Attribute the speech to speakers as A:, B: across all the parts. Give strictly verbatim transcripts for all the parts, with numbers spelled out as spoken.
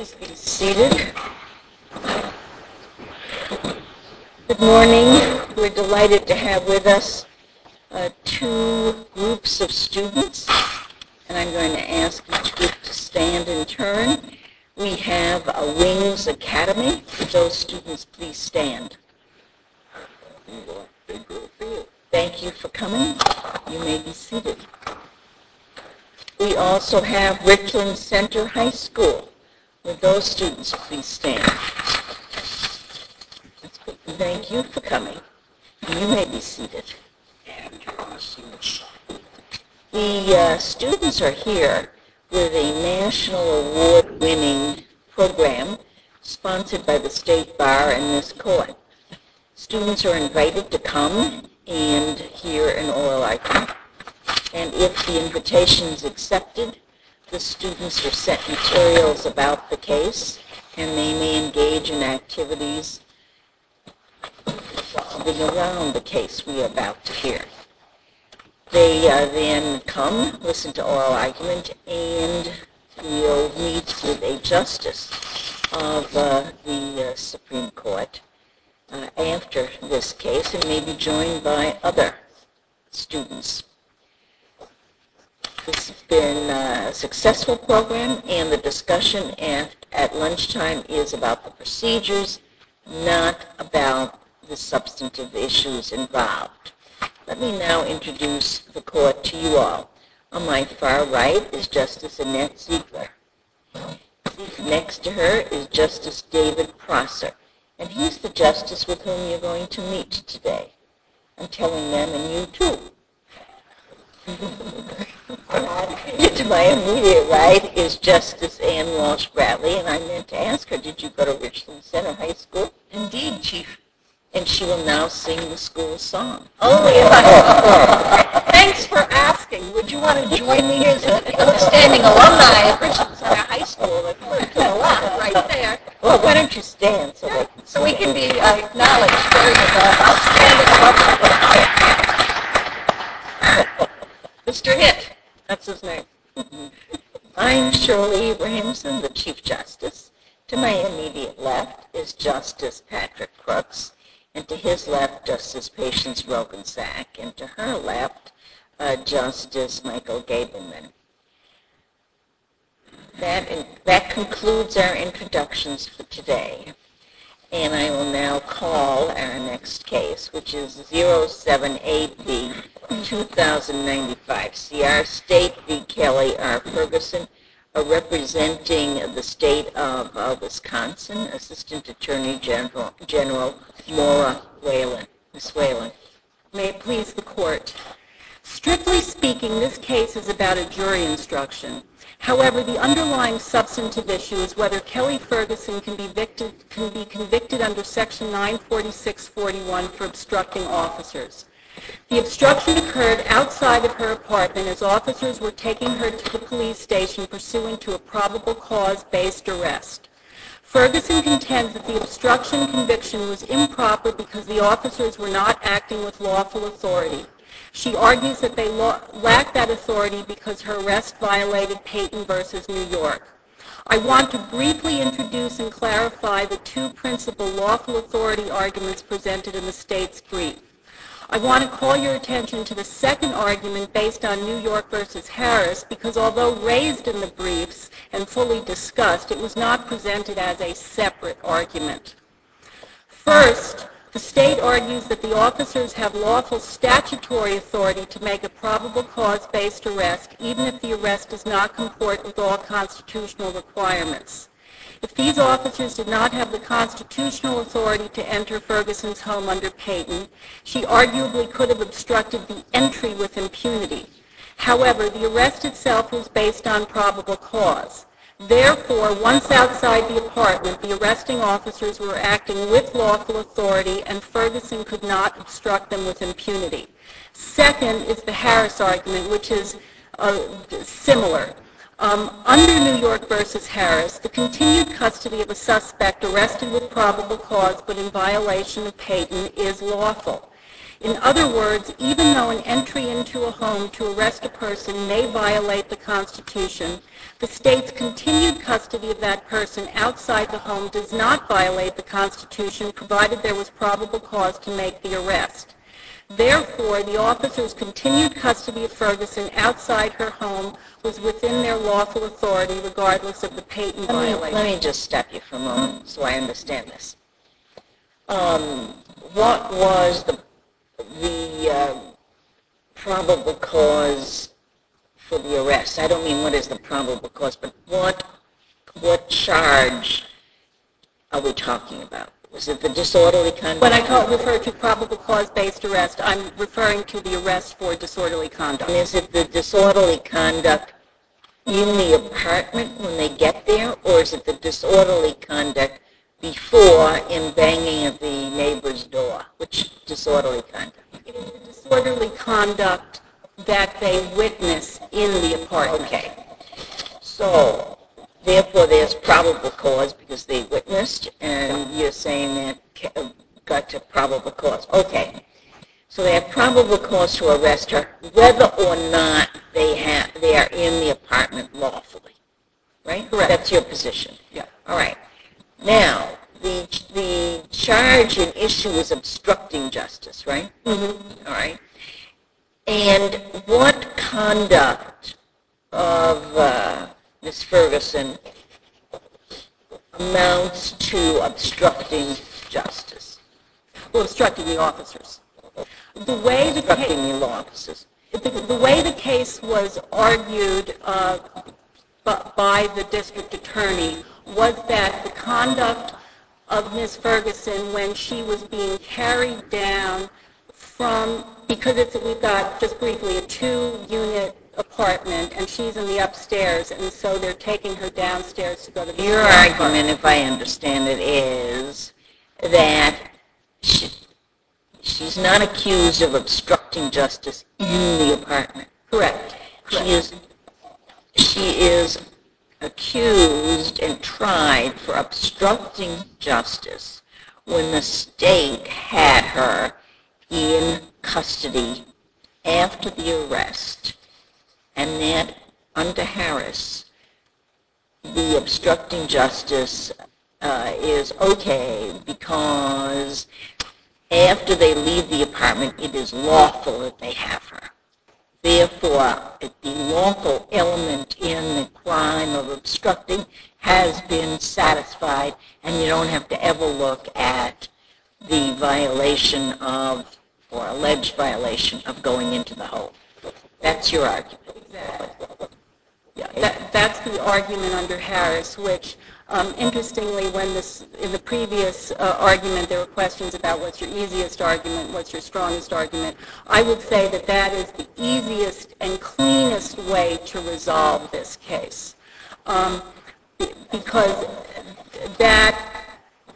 A: Please be seated. Good morning. We're delighted to have with us uh, two groups of students, and I'm going to ask each group to stand in turn. We have a Wings Academy. Would those students please stand? Thank you for coming. You may be seated. We also have Richland Center High School. Would those students please stand? Thank you for coming. You may be seated. The uh, students are here with a national award-winning program sponsored by the State Bar and this court. Students are invited to come and hear an oral argument. And if the invitation is accepted, the students are sent materials about the case, and they may engage in activities around the case we are about to hear. They uh, then come, listen to oral argument, and will meet with a justice of uh, the uh, Supreme Court uh, after this case, and may be joined by other students. This has been a successful program, and the discussion at, at lunchtime is about the procedures, not about the substantive issues involved. Let me now introduce the court to you all. On my far right is Justice Annette Ziegler. Next to her is Justice David Prosser, and he's the justice with whom you're going to meet today. I'm telling them and you too. To my immediate right is Justice Ann Walsh Bradley, and I meant to ask her, did you go to Richland Center High School?
B: Indeed, Chief.
A: And she will now sing the school song.
B: Oh, yeah. Thanks for asking. Would you want to join me as an outstanding alumni of Richland Center High School? If we're to the left, right there.
A: Well, why don't you stand so they can
B: So we can be uh, acknowledged as uh, outstanding alumni. Mister Hitt.
A: That's his name. I'm Shirley Abrahamson, the Chief Justice. To my immediate left is Justice Patrick Crooks, and to his left, Justice Patience Rogensack, and to her left, uh, Justice Michael Gableman. That, in, that concludes our introductions for today. And I will now call our next case, which is zero seven eight B two thousand ninety-five, C R State v. Kelly R. Ferguson, uh, representing the state of uh, Wisconsin, Assistant Attorney General, General Maura Whalen. Miz Whalen.
C: May it please the court. Strictly speaking, this case is about a jury instruction. However, the underlying substantive issue is whether Kelly Ferguson can be, victim, can be convicted under Section nine forty-six forty-one for obstructing officers. The obstruction occurred outside of her apartment as officers were taking her to the police station pursuant to a probable cause-based arrest. Ferguson contends that the obstruction conviction was improper because the officers were not acting with lawful authority. She argues that they lack that authority because her arrest violated Payton versus New York. I want to briefly introduce and clarify the two principal lawful authority arguments presented in the state's brief. I want to call your attention to the second argument based on New York versus Harris because although raised in the briefs and fully discussed, it was not presented as a separate argument. First, the state argues that the officers have lawful statutory authority to make a probable cause-based arrest even if the arrest does not comport with all constitutional requirements. If these officers did not have the constitutional authority to enter Ferguson's home under Payton, she arguably could have obstructed the entry with impunity. However, the arrest itself was based on probable cause. Therefore, once outside the apartment, the arresting officers were acting with lawful authority and Ferguson could not obstruct them with impunity. Second is the Harris argument, which is uh, similar. Um, under New York versus Harris, the continued custody of a suspect arrested with probable cause but in violation of Payton is lawful. In other words, even though an entry into a home to arrest a person may violate the Constitution, the state's continued custody of that person outside the home does not violate the Constitution, provided there was probable cause to make the arrest. Therefore, the officers' continued custody of Ferguson outside her home was within their lawful authority, regardless of the Payton
A: Let me,
C: violation.
A: let me just stop you for a moment so I understand this. Um, what was the, the uh, probable cause for the arrest? I don't mean what is the probable cause, but what what charge are we talking about? Was it the disorderly conduct?
C: When I call, refer to probable cause-based arrest, I'm referring to the arrest for disorderly conduct.
A: And is it the disorderly conduct in the apartment when they get there, or is it the disorderly conduct before in banging at the neighbor's door? Which disorderly conduct?
C: It is the disorderly conduct that they witness in the apartment.
A: Okay. So, therefore, there's probable cause because they witnessed, and you're saying that got to probable cause. Okay. So they have probable cause to arrest her, whether or not they have they are in the apartment lawfully. Right?
C: Correct.
A: That's your position.
C: Yeah.
A: All right. Now, the the charge and issue is obstructing justice, right?
C: Mm-hmm.
A: All right. And what conduct of uh, Miss Ferguson amounts to obstructing justice?
C: Well, obstructing the officers. The way the
A: Obstructing
C: case,
A: the officers.
C: the, the way the case was argued uh, by the district attorney was that the conduct of Miss Ferguson when she was being carried down from, because it's, we've got, just briefly, a two-unit apartment, and she's in the upstairs, and so they're taking her downstairs to go to the
A: Your argument, if I understand it, is that she, she's not accused of obstructing justice in the apartment.
C: Correct. Correct.
A: She is, she is accused and tried for obstructing justice when the state had her in custody after the arrest, and that under Harris, the obstructing justice uh, is okay because after they leave the apartment, it is lawful that they have her. Therefore, the lawful element in the crime of obstructing has been satisfied, and you don't have to ever look at the violation of, or alleged violation of going into the home. That's your argument.
C: Exactly. Yeah, that, that's the argument under Harris, which, um, interestingly, when this, in the previous uh, argument, there were questions about what's your easiest argument, what's your strongest argument. I would say that that is the easiest and cleanest way to resolve this case, um, because that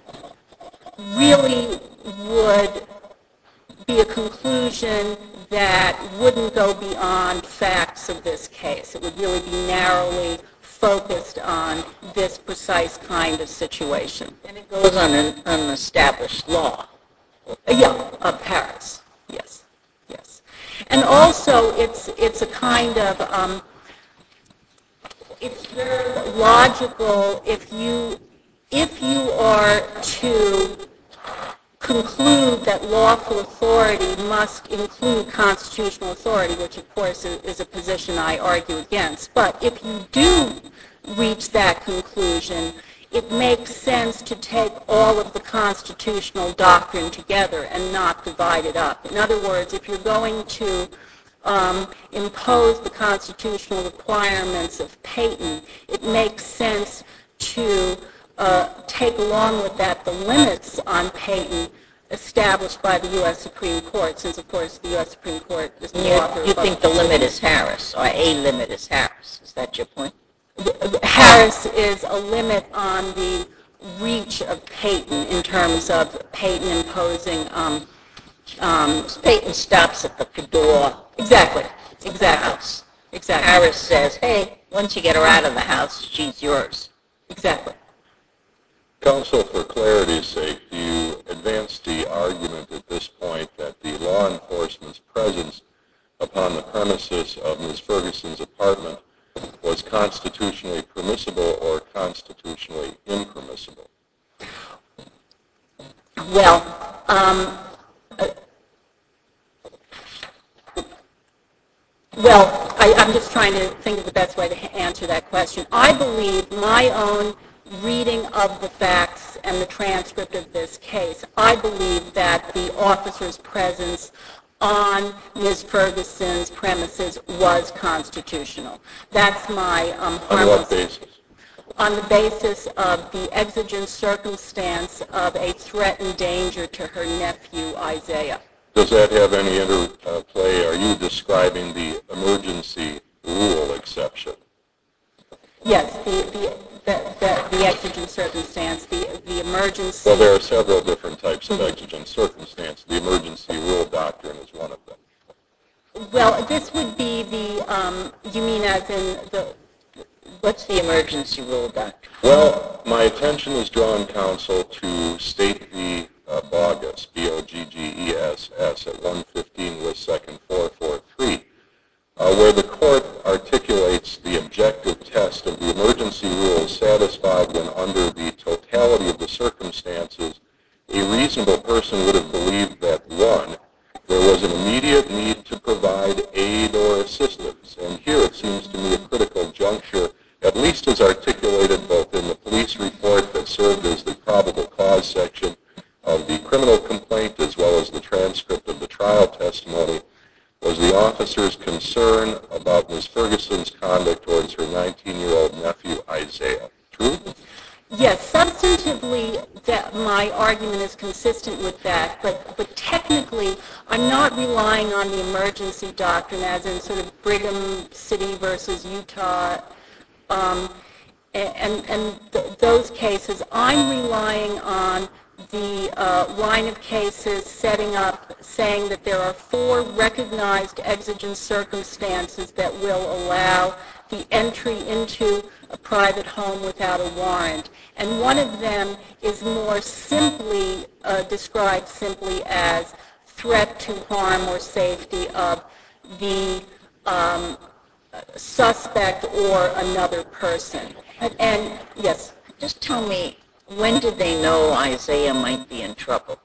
C: really would be a conclusion that wouldn't go beyond facts of this case. It would really be narrowly focused on this precise kind of situation.
A: And it goes on an unestablished law.
C: Uh, yeah, of Harris. Yes, yes. And also, it's it's a kind of um, it's very logical if you if you are to conclude that lawful authority must include constitutional authority, which of course is a position I argue against. But if you do reach that conclusion, it makes sense to take all of the constitutional doctrine together and not divide it up. In other words, if you're going to um, impose the constitutional requirements of Payton, it makes sense to uh, take along with that the limits on Payton established by the U S Supreme Court, since of course the U S Supreme Court is the
A: You,
C: author
A: you
C: of
A: think the limit is Harris, or a limit is Harris. Is that your point?
C: Harris is a limit on the reach of Payton in terms of Payton imposing um, um,
A: Payton stops at the door.
C: exactly,
A: The
C: exactly,
A: house.
C: exactly,
A: Harris says, hey, once you get her out of the house, she's yours.
C: exactly.
D: Counsel, for clarity's sake, do you advance the argument at this point that the law enforcement's presence upon the premises of Miz Ferguson's apartment was constitutionally permissible or constitutionally impermissible?
C: Well, um, uh, well, I, I'm just trying to think of the best way to ha- answer that question. I believe my own reading of the facts and the transcript of this case, I believe that the officer's presence on Miz Ferguson's premises was constitutional. That's my um, harmless...
D: On what basis?
C: On the basis of the exigent circumstance of a threatened danger to her nephew, Isaiah.
D: Does that have any interplay? Are you describing the emergency rule exception?
C: Yes, the, the, the, the, the exigent circumstance, the, the emergency...
D: Well, there are several different types of exigent circumstance. The emergency rule doctrine is one of them.
C: Well, this would be the, um, you mean as in the...
A: What's the emergency rule doctrine?
D: Well, my attention is drawn, counsel, to State v. Uh, Bogus, B O G G E S S, at one fifteen West second four forty-three, uh, where the court articulates the objective test of the emergency rule is satisfied when under the totality of the circumstances, a reasonable person would have believed that, one, there was an immediate need to provide aid or assistance. And here it seems to me a critical juncture, at least as articulated both in the police report that served as the probable cause section of the criminal complaint as well as the transcript of the trial testimony, was the officer's concern about Miz Ferguson's conduct towards her nineteen-year-old nephew, Isaiah. True?
C: Yes, substantively, that my argument is consistent with that, but, but technically, I'm not relying on the emergency doctrine as in sort of Brigham City versus Utah, um, and, and th- those cases. I'm relying on the uh, line of cases setting up, saying that there are four recognized exigent circumstances that will allow the entry into a private home without a warrant. And one of them is more simply uh, described simply as threat to harm or safety of the um, suspect or another person. And yes?
A: Just tell me, when did they know Isaiah might be in trouble?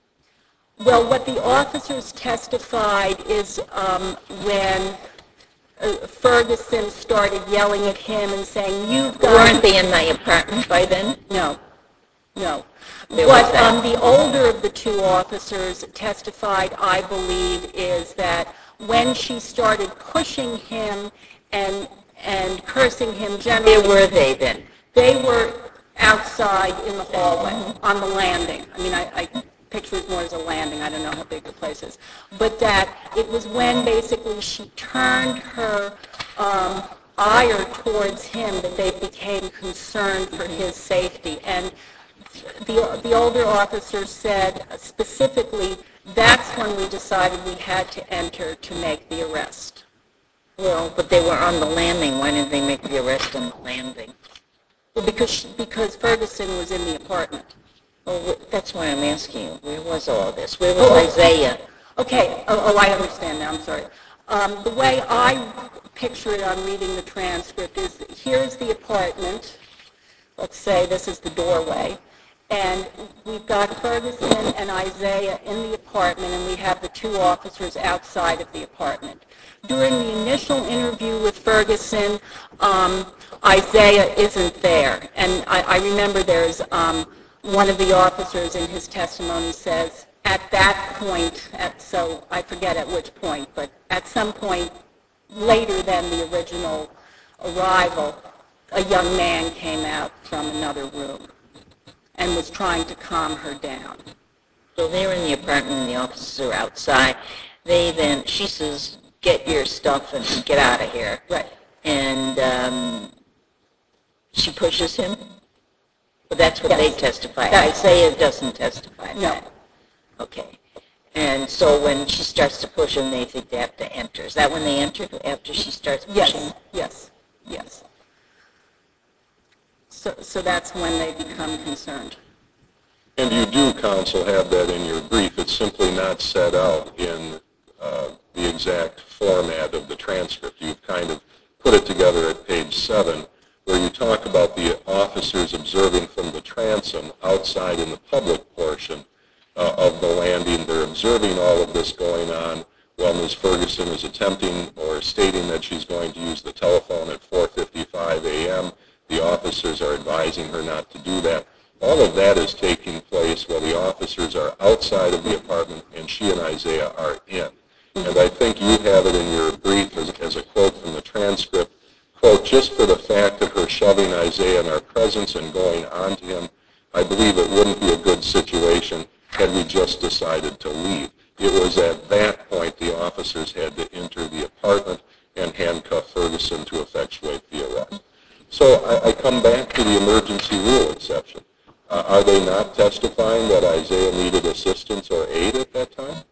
C: Well, what the officers testified is um, when uh, Ferguson started yelling at him and saying, "You've got..."
A: Weren't they in my apartment by then?
C: No, no.
A: There
C: What
A: was that.
C: um, the older of the two officers testified, I believe, is that when she started pushing him and and cursing him generally...
A: Where were they then?
C: They were outside in the hallway, on the landing. I mean, I, I picture it more as a landing. I don't know how big the place is. But that it was when basically she turned her um, ire towards him that they became concerned for his safety. And the, the older officer said specifically, that's when we decided we had to enter to make the arrest.
A: Well, but they were on the landing. Why didn't they make the arrest on the landing?
C: Well, because, because Ferguson was in the apartment.
A: Well, that's why I'm asking you. Where was all this? Where was
C: Oh,
A: Isaiah?
C: Okay. Oh, oh, I understand now. I'm sorry. Um, the way I picture it on reading the transcript is here's the apartment. Let's say this is the doorway. And we've got Ferguson and Isaiah in the apartment, and we have the two officers outside of the apartment. During the initial interview with Ferguson, um, Isaiah isn't there. And I, I remember there's um, one of the officers in his testimony says, at that point, at, so I forget at which point, but at some point later than the original arrival, a young man came out from another room and was trying to calm her down.
A: So they're in the apartment and the officers are outside. They then, she says, get your stuff and get out of here.
C: Right.
A: And um, she pushes him? Well, that's what
C: Yes.
A: they testify.
C: That's-
A: Isaiah doesn't testify.
C: No.
A: That. Okay. And so when she starts to push him, they think they have to enter. Is that when they enter, after she starts pushing?
C: Yes, yes, yes. So, so that's when they become concerned.
D: And you do, counsel, have that in your brief. It's simply not set out in uh, the exact format of the transcript. You've kind of put it together at page seven, where you talk about the officers observing from the transom outside in the public portion uh, of the landing. They're observing all of this going on while Miz Ferguson is attempting or stating that she's going to use the telephone at four fifty-five a m The officers are advising her not to do that. All of that is taking place while the officers are outside of the apartment and she and Isaiah are in. And I think you have it in your brief as, as a quote from the transcript, quote, just for the fact of her shoving Isaiah in our presence and going on to him, I believe it wouldn't be a good situation had we just decided to leave. It was at that point the officers had to enter the apartment and handcuff Ferguson to effectuate the arrest. So I, I come back to the emergency rule exception. Uh, are they not testifying that Isaiah needed assistance or aid at that time?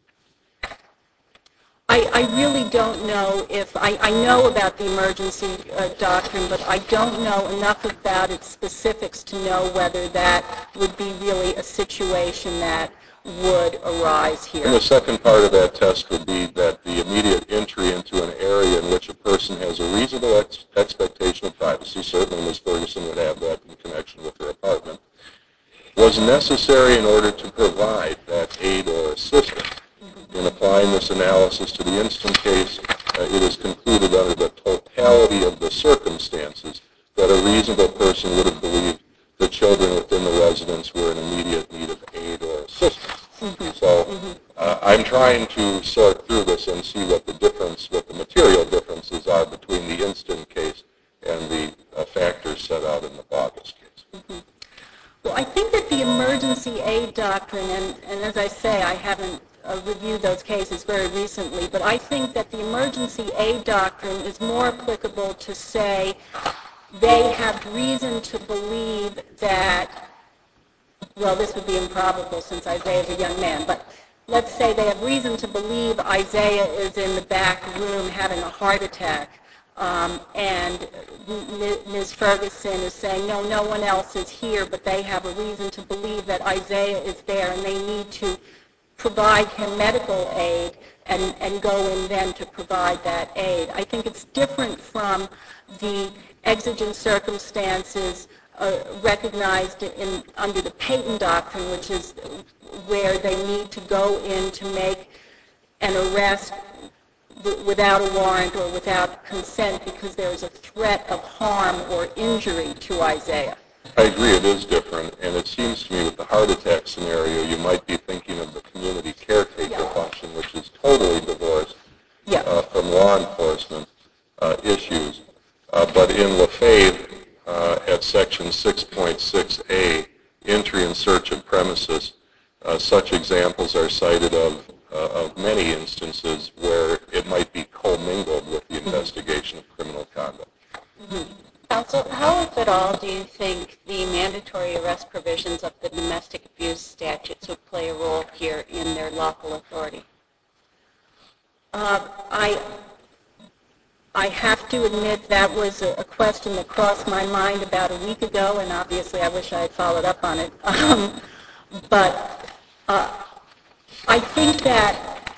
C: I, I really don't know if, I, I know about the emergency uh, doctrine, but I don't know enough about its specifics to know whether that would be really a situation that would arise here.
D: And the second part of that test would be that the immediate entry into an area in which a person has a reasonable ex- expectation of privacy, certainly Miz Ferguson would have that in connection with her apartment, was necessary in order to provide that aid or assistance. In applying this analysis to the instant case, uh, it is concluded under the totality of the circumstances that a reasonable person would have believed the children within the residence were in immediate need of aid or assistance. Mm-hmm. So uh, I'm trying to sort through this and see what the difference, what the material differences are between the instant case and the uh, factors set out in the Bogus case.
C: Mm-hmm. Well, I think that the emergency aid doctrine, and, and as I say, I haven't uh, reviewed those cases very recently, but I think that the emergency aid doctrine is more applicable to say they have reason to believe that, well, this would be improbable since Isaiah is a young man, but let's say they have reason to believe Isaiah is in the back room having a heart attack. Um, and Miz Ferguson is saying, no, no one else is here, but they have a reason to believe that Isaiah is there, and they need to provide him medical aid and, and go in then to provide that aid. I think it's different from the exigent circumstances uh, recognized in, under the Payton Doctrine, which is where they need to go in to make an arrest without a warrant or without consent because there is a threat of harm or injury to Isaiah.
D: I agree it is different, and it seems to me with the heart attack scenario, you might be thinking of the community caretaker yeah. function, which is totally divorced yeah. uh, from law enforcement uh, issues. Uh, but in Lefebvre, uh, at section six point six A, entry and search of premises, uh, such examples are cited of Uh, of many instances where it might be commingled with the investigation of criminal conduct.
B: Mm-hmm. Counsel, how, if at all, do you think the mandatory arrest provisions of the domestic abuse statutes would play a role here in their lawful authority?
C: Uh, I I have to admit that was a, a question that crossed my mind about a week ago, and obviously I wish I had followed up on it. Um, but uh, I think that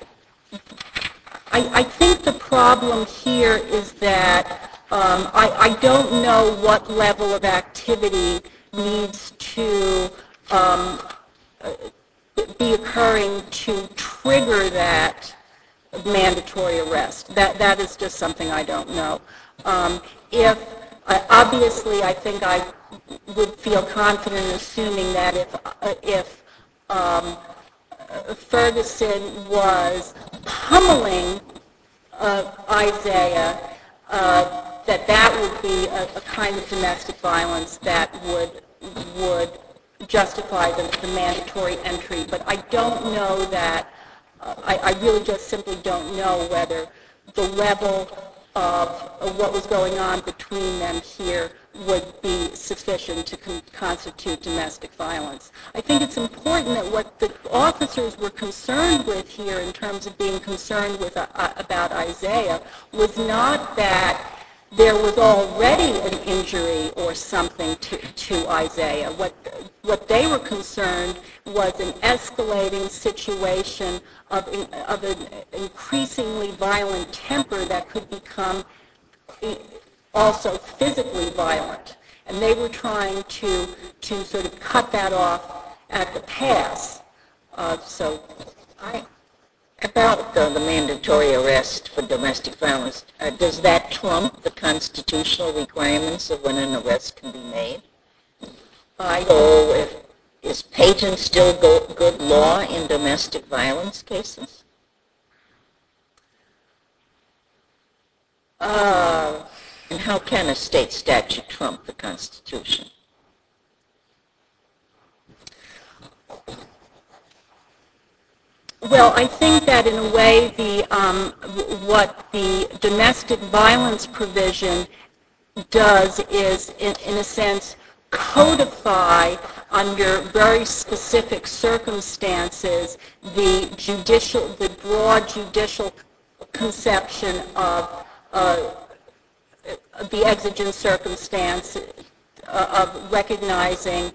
C: I, I think the problem here is that um, I, I don't know what level of activity needs to um, be occurring to trigger that mandatory arrest. That that is just something I don't know. Um, if uh, obviously, I think I would feel confident in assuming that if uh, if um, Ferguson was pummeling uh, Isaiah, uh, that that would be a, a kind of domestic violence that would would justify the, the mandatory entry. But I don't know that. Uh, I, I really just simply don't know whether the level of, of what was going on between them here would be sufficient to con- constitute domestic violence. I think it's important that what the officers were concerned with here in terms of being concerned with uh, about Isaiah was not that there was already an injury or something to, to Isaiah. What, what they were concerned was an escalating situation of, of an increasingly violent temper that could become also physically violent. And they were trying to, to sort of cut that off at the pass. Uh, so I...
A: About uh, the mandatory arrest for domestic violence, uh, does that trump the constitutional requirements of when an arrest can be made?
C: I
A: So if, is Payton still go, good law in domestic violence cases?
C: Uh,
A: and how can a state statute trump the Constitution?
C: Well, I think that in a way, the um, what the domestic violence provision does is, in, in a sense, codify under very specific circumstances the judicial, the broad judicial conception of uh, the exigent circumstance uh, of recognizing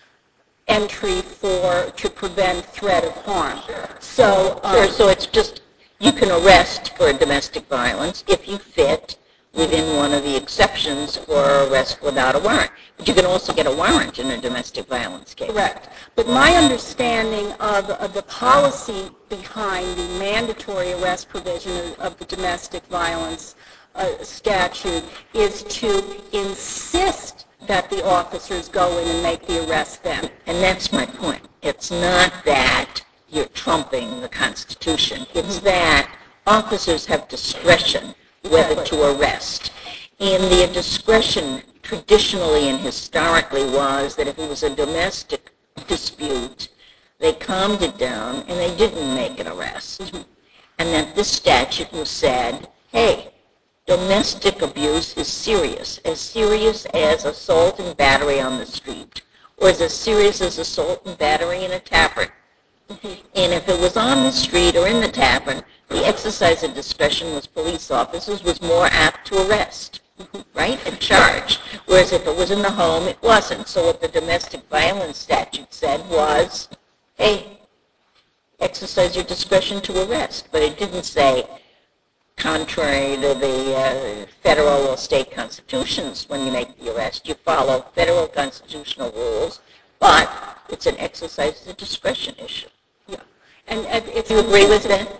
C: entry for to prevent threat of harm. So, um,
A: sure, so it's just you can arrest for domestic violence if you fit within one of the exceptions for arrest without a warrant. But you can also get a warrant in a domestic violence case.
C: Correct. But my understanding of, of the policy behind the mandatory arrest provision of, of the domestic violence uh, statute is to insist that the officers go in and make the arrest then.
A: And that's my point. It's not that you're trumping the Constitution. It's mm-hmm. that officers have discretion whether to arrest. And their discretion traditionally and historically was that if it was a domestic dispute, they calmed it down and they didn't make an arrest. Mm-hmm. And that this statute was said, hey, domestic abuse is serious, as serious as assault and battery on the street, or as serious as assault and battery in a tavern. And if it was on the street or in the tavern, the exercise of discretion was police officers was more apt to arrest, right, and charge. Whereas if it was in the home, it wasn't. So what the domestic violence statute said was, hey, exercise your discretion to arrest. But it didn't say, contrary to the uh, federal or state constitutions, when you make the arrest, you follow federal constitutional rules, but it's an exercise of discretion issue.
C: Yeah. And, and it's
A: Do you agree with that?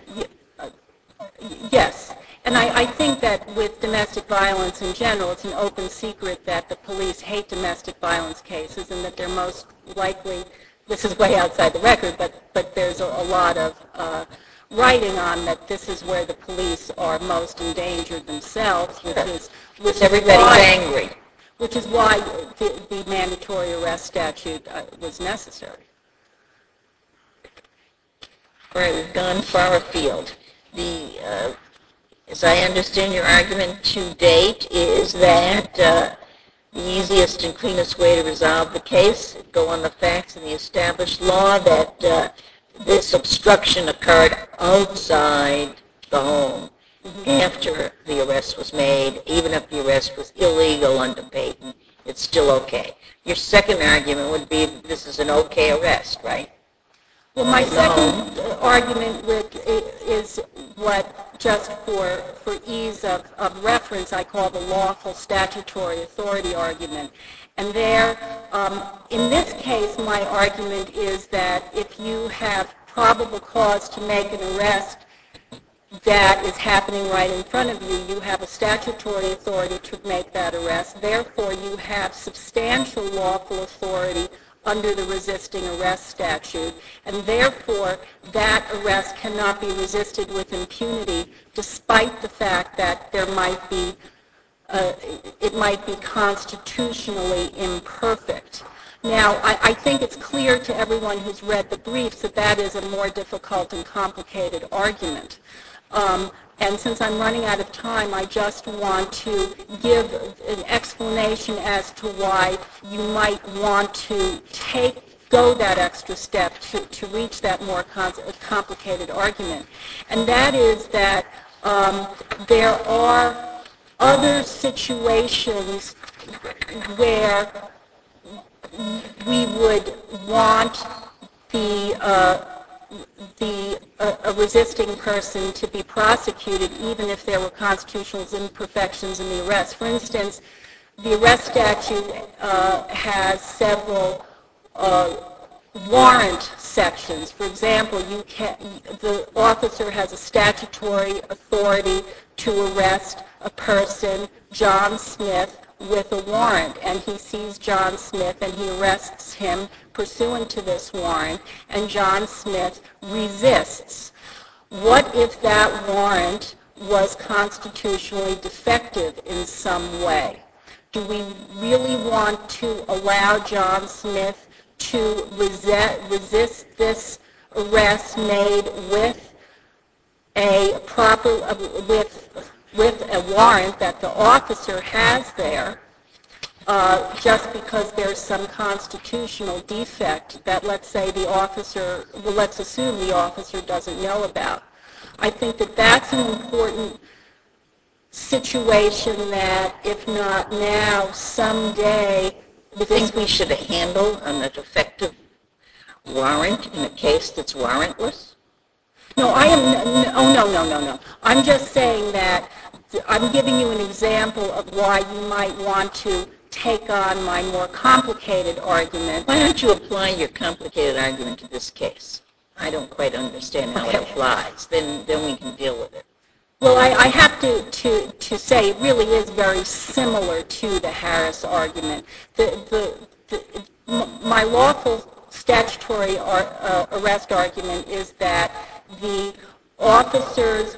C: Yes. And I, I think that with domestic violence in general, it's an open secret that the police hate domestic violence cases and that they're most likely, this is way outside the record, but, but there's a, a lot of uh, writing on that this is where the police are most endangered themselves, which is which
A: everybody's
C: is why,
A: angry.
C: Which is why the, the mandatory arrest statute uh, was necessary.
A: All right, we've gone far afield. The, uh, as I understand your argument to date, is that uh, the easiest and cleanest way to resolve the case, go on the facts and the established law, that uh, this obstruction occurred outside the home after the arrest was made. Even if the arrest was illegal under Payton, it's still okay. Your second argument would be that this is an okay arrest, right?
C: Well, my second argument with, is what, just for, for ease of, of reference, I call the lawful statutory authority argument. And there, um, in this case, my argument is that if you have probable cause to make an arrest that is happening right in front of you, you have a statutory authority to make that arrest. Therefore, you have substantial lawful authority under the resisting arrest statute, and therefore that arrest cannot be resisted with impunity, despite the fact that there might be, uh, it might be constitutionally imperfect. Now, I, I think it's clear to everyone who's read the briefs that that is a more difficult and complicated argument. Um, and since I'm running out of time, I just want to give an explanation as to why you might want to take, go that extra step to, to reach that more con- complicated argument. And that is that um, there are other situations where we would want the uh, the a, a resisting person to be prosecuted even if there were constitutional imperfections in the arrest. For instance, the arrest statute uh, has several uh, warrant sections. For example, you can, the officer has a statutory authority to arrest a person, John Smith, with a warrant, and he sees John Smith and he arrests him pursuant to this warrant, and John Smith resists. What if that warrant was constitutionally defective in some way? Do we really want to allow John Smith to resist, resist this arrest made with a proper, with with a warrant that the officer has there, uh, just because there's some constitutional defect that, let's say, the officer, well, let's assume the officer doesn't know about? I think that that's an important situation that, if not now, someday...
A: You think we should handle an defective warrant in a case that's warrantless?
C: No, I am, oh, no, no, no, no. I'm just saying that I'm giving you an example of why you might want to take on my more complicated argument.
A: Why don't you apply your complicated argument to this case? I don't quite understand how
C: Okay.
A: it applies. Then, then we can deal with it.
C: Well, I, I have to, to, to say it really is very similar to the Harris argument. The, the, the, my lawful statutory ar, uh, arrest argument is that the officers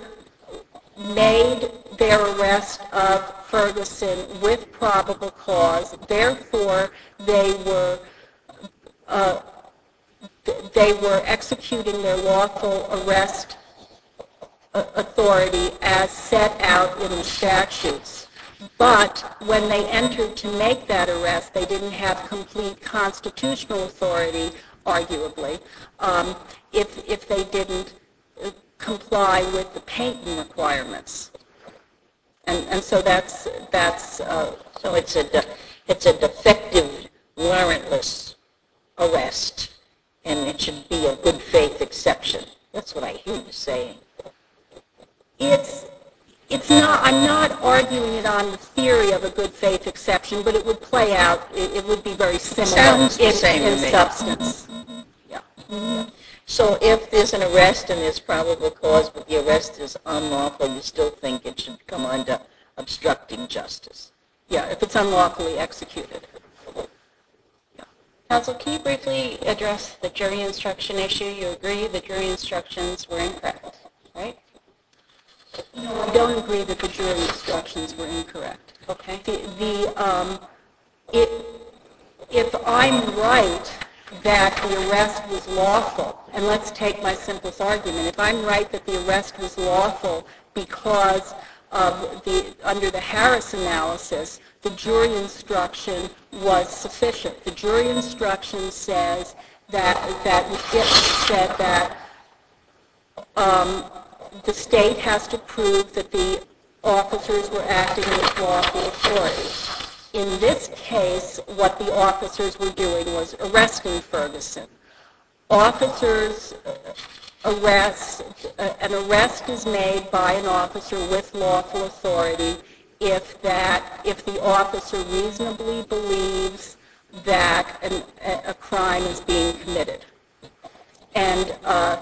C: made their arrest of Ferguson with probable cause. Therefore, they were uh, they were executing their lawful arrest authority as set out in the statutes. But when they entered to make that arrest, they didn't have complete constitutional authority, arguably, um, if, if they didn't comply with the Payton requirements. And, and so that's, that's uh,
A: So it's a, de- it's a defective, warrantless arrest, and it should be a good faith exception. That's what I hear you saying.
C: It's, it's not, I'm not arguing it on the theory of a good faith exception, but it would play out, it, it would be very similar
A: Sounds the
C: in,
A: same to
C: in
A: me.
C: substance. Yeah.
A: Yeah. So if there's an arrest and there's probable cause, but the arrest is unlawful, you still think it should come under obstructing justice?
C: Yeah, if it's unlawfully executed.
B: Counsel, can you briefly address the jury instruction issue? You agree the jury instructions were incorrect, right?
C: No, I don't agree that the jury instructions were incorrect.
B: Okay.
C: The, the, um, it, if I'm right that the arrest was lawful, and let's take my simplest argument, if I'm right that the arrest was lawful because of the, under the Harris analysis, the jury instruction was sufficient. The jury instruction says that, that it said that um, the state has to prove that the officers were acting with lawful authority. In this case, what the officers were doing was arresting Ferguson. Officers arrest, uh, an arrest is made by an officer with lawful authority if that, if the officer reasonably believes that an, a crime is being committed. And uh,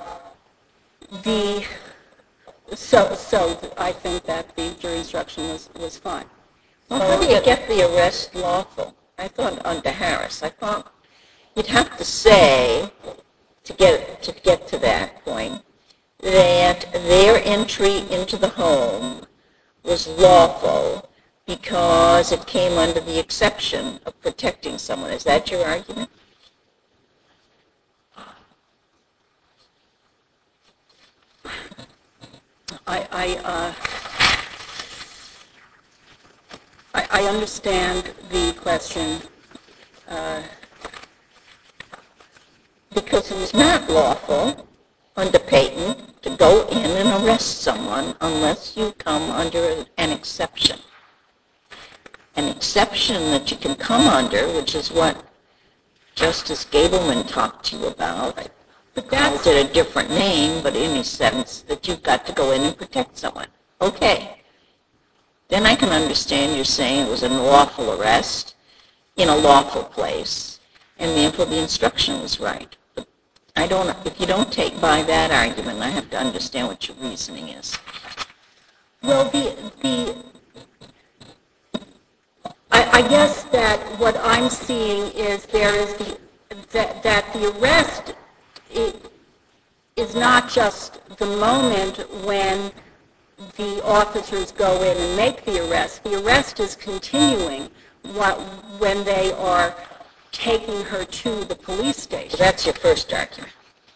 C: the, so, so I think that the jury instruction was, was fine.
A: Well, how do you get the arrest lawful? I thought under Harris, I thought you'd have to say, to get to get to that point, that their entry into the home was lawful because it came under the exception of protecting someone. Is that your argument?
C: I, I, uh, I, I understand the question. Uh,
A: Because it was not lawful under Payton to go in and arrest someone unless you come under an exception. An exception that you can come under, which is what Justice Gableman talked to you about,
C: But
A: called
C: that's,
A: it a different name, but in a sense that you've got to go in and protect someone. Okay. Then I can understand you're saying it was an lawful arrest in a lawful place, and therefore the instruction was right. But I don't, if you don't take by that argument, I have to understand what your reasoning is.
C: well, the, the, I, I guess that what I'm seeing is there is the, that, that the arrest is not just the moment when the officers go in and make the arrest. The arrest is continuing what, when they are taking her to the police station.
A: So that's your first argument.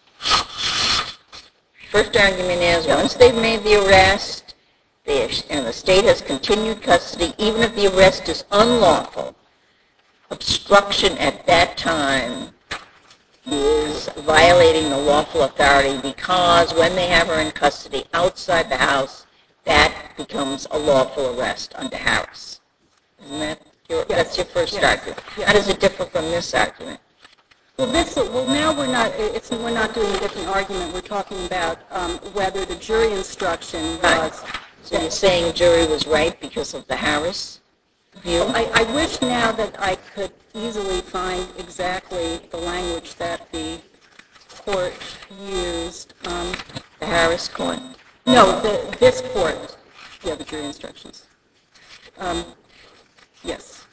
A: First argument is once they've made the arrest, they, and the state has continued custody, even if the arrest is unlawful, obstruction at that time is violating the lawful authority because when they have her in custody outside the house, that becomes a lawful arrest under Harris. Isn't that your,
C: yes.
A: That's your first
C: yes.
A: argument.
C: Yes.
A: How does it differ from this argument?
C: Well, this, well, now we're not, it's, we're not doing a different argument. We're talking about um, whether the jury instruction was...
A: Right. So you're saying jury was right because of the Harris view?
C: I, I wish now that I could easily find exactly the language that the court used. Um,
A: The Harris court?
C: no, the, this court. Yeah, the jury instructions. Um, yes.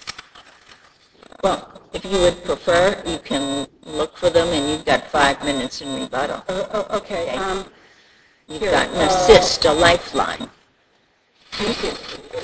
A: Well, if you would prefer, you can look for them, and you've got five minutes in rebuttal.
C: Uh, uh, okay.
A: Okay.
C: Um,
A: You've
C: here,
A: got an
C: uh,
A: assist, a lifeline.
C: Thank you.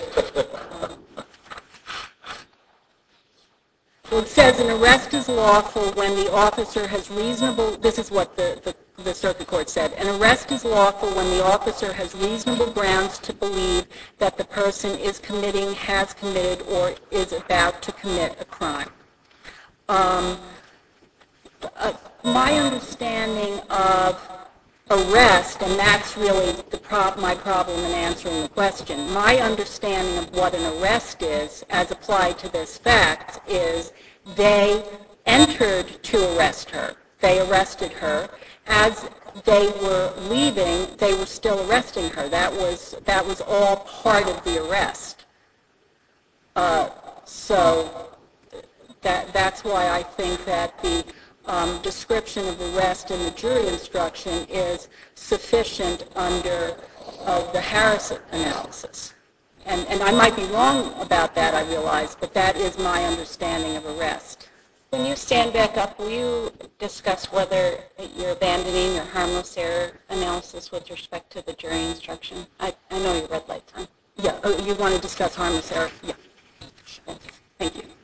C: Well, it says an arrest is lawful when the officer has reasonable, this is what the, the, the circuit court said, an arrest is lawful when the officer has reasonable grounds to believe that the person is committing, has committed, or is about to commit a crime. Um, uh, my understanding of arrest, and that's really the prob- my problem in answering the question. My understanding of what an arrest is, as applied to this fact, is they entered to arrest her. They arrested her. As they were leaving, they were still arresting her. That was that was all part of the arrest. Uh, so that that's why I think that the Um, description of arrest in the jury instruction is sufficient under uh, the Harris analysis. And, and I might be wrong about that, I realize, but that is my understanding of arrest.
B: When you stand back up, will you discuss whether you're abandoning your harmless error analysis with respect to the jury instruction? I, I know your red light's on.
C: Yeah, uh, you want to discuss harmless error? Yeah. Thank you.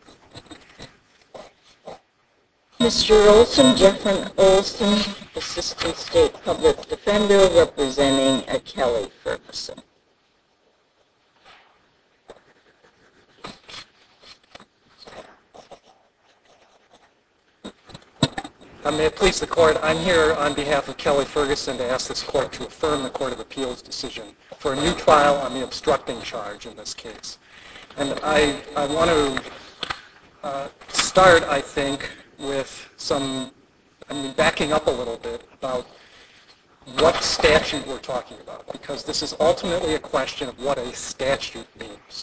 A: Mister Olson, Jeffrey Olson, Assistant State Public Defender, representing uh, Kelly Ferguson.
E: Uh, may it please the Court, I'm here on behalf of Kelly Ferguson to ask this Court to affirm the Court of Appeals decision for a new trial on the obstructing charge in this case. And I, I want to uh, start, I think, with some, I mean, backing up a little bit about what statute we're talking about, because this is ultimately a question of what a statute means.